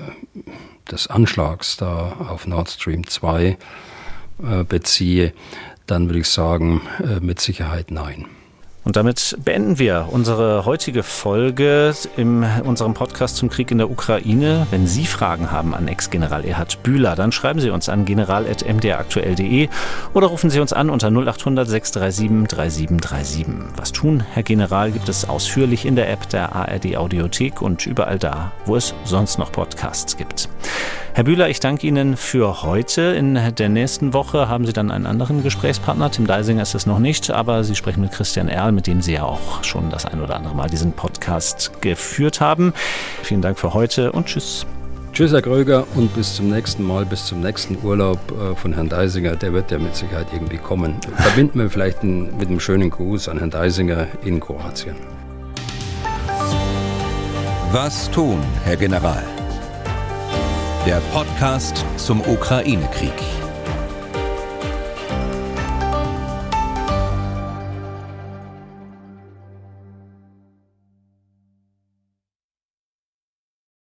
des Anschlags da auf Nord Stream zwei äh, beziehe, dann würde ich sagen, äh, mit Sicherheit nein. Und damit beenden wir unsere heutige Folge in unserem Podcast zum Krieg in der Ukraine. Wenn Sie Fragen haben an Ex-General Erhard Bühler, dann schreiben Sie uns an general at m d r aktuell punkt d e oder rufen Sie uns an unter null acht hundert sechs drei sieben drei sieben drei sieben. Was tun, Herr General, gibt es ausführlich in der App der A R D Audiothek und überall da, wo es sonst noch Podcasts gibt. Herr Bühler, ich danke Ihnen für heute. In der nächsten Woche haben Sie dann einen anderen Gesprächspartner. Tim Deisinger ist es noch nicht, aber Sie sprechen mit Christian Erl, mit dem Sie ja auch schon das ein oder andere Mal diesen Podcast geführt haben. Vielen Dank für heute und tschüss. Tschüss, Herr Kröger, und bis zum nächsten Mal, bis zum nächsten Urlaub von Herrn Deisinger. Der wird ja mit Sicherheit irgendwie kommen. Verbinden wir vielleicht mit einem schönen Gruß an Herrn Deisinger in Kroatien. Was tun, Herr General? Der Podcast zum Ukraine-Krieg.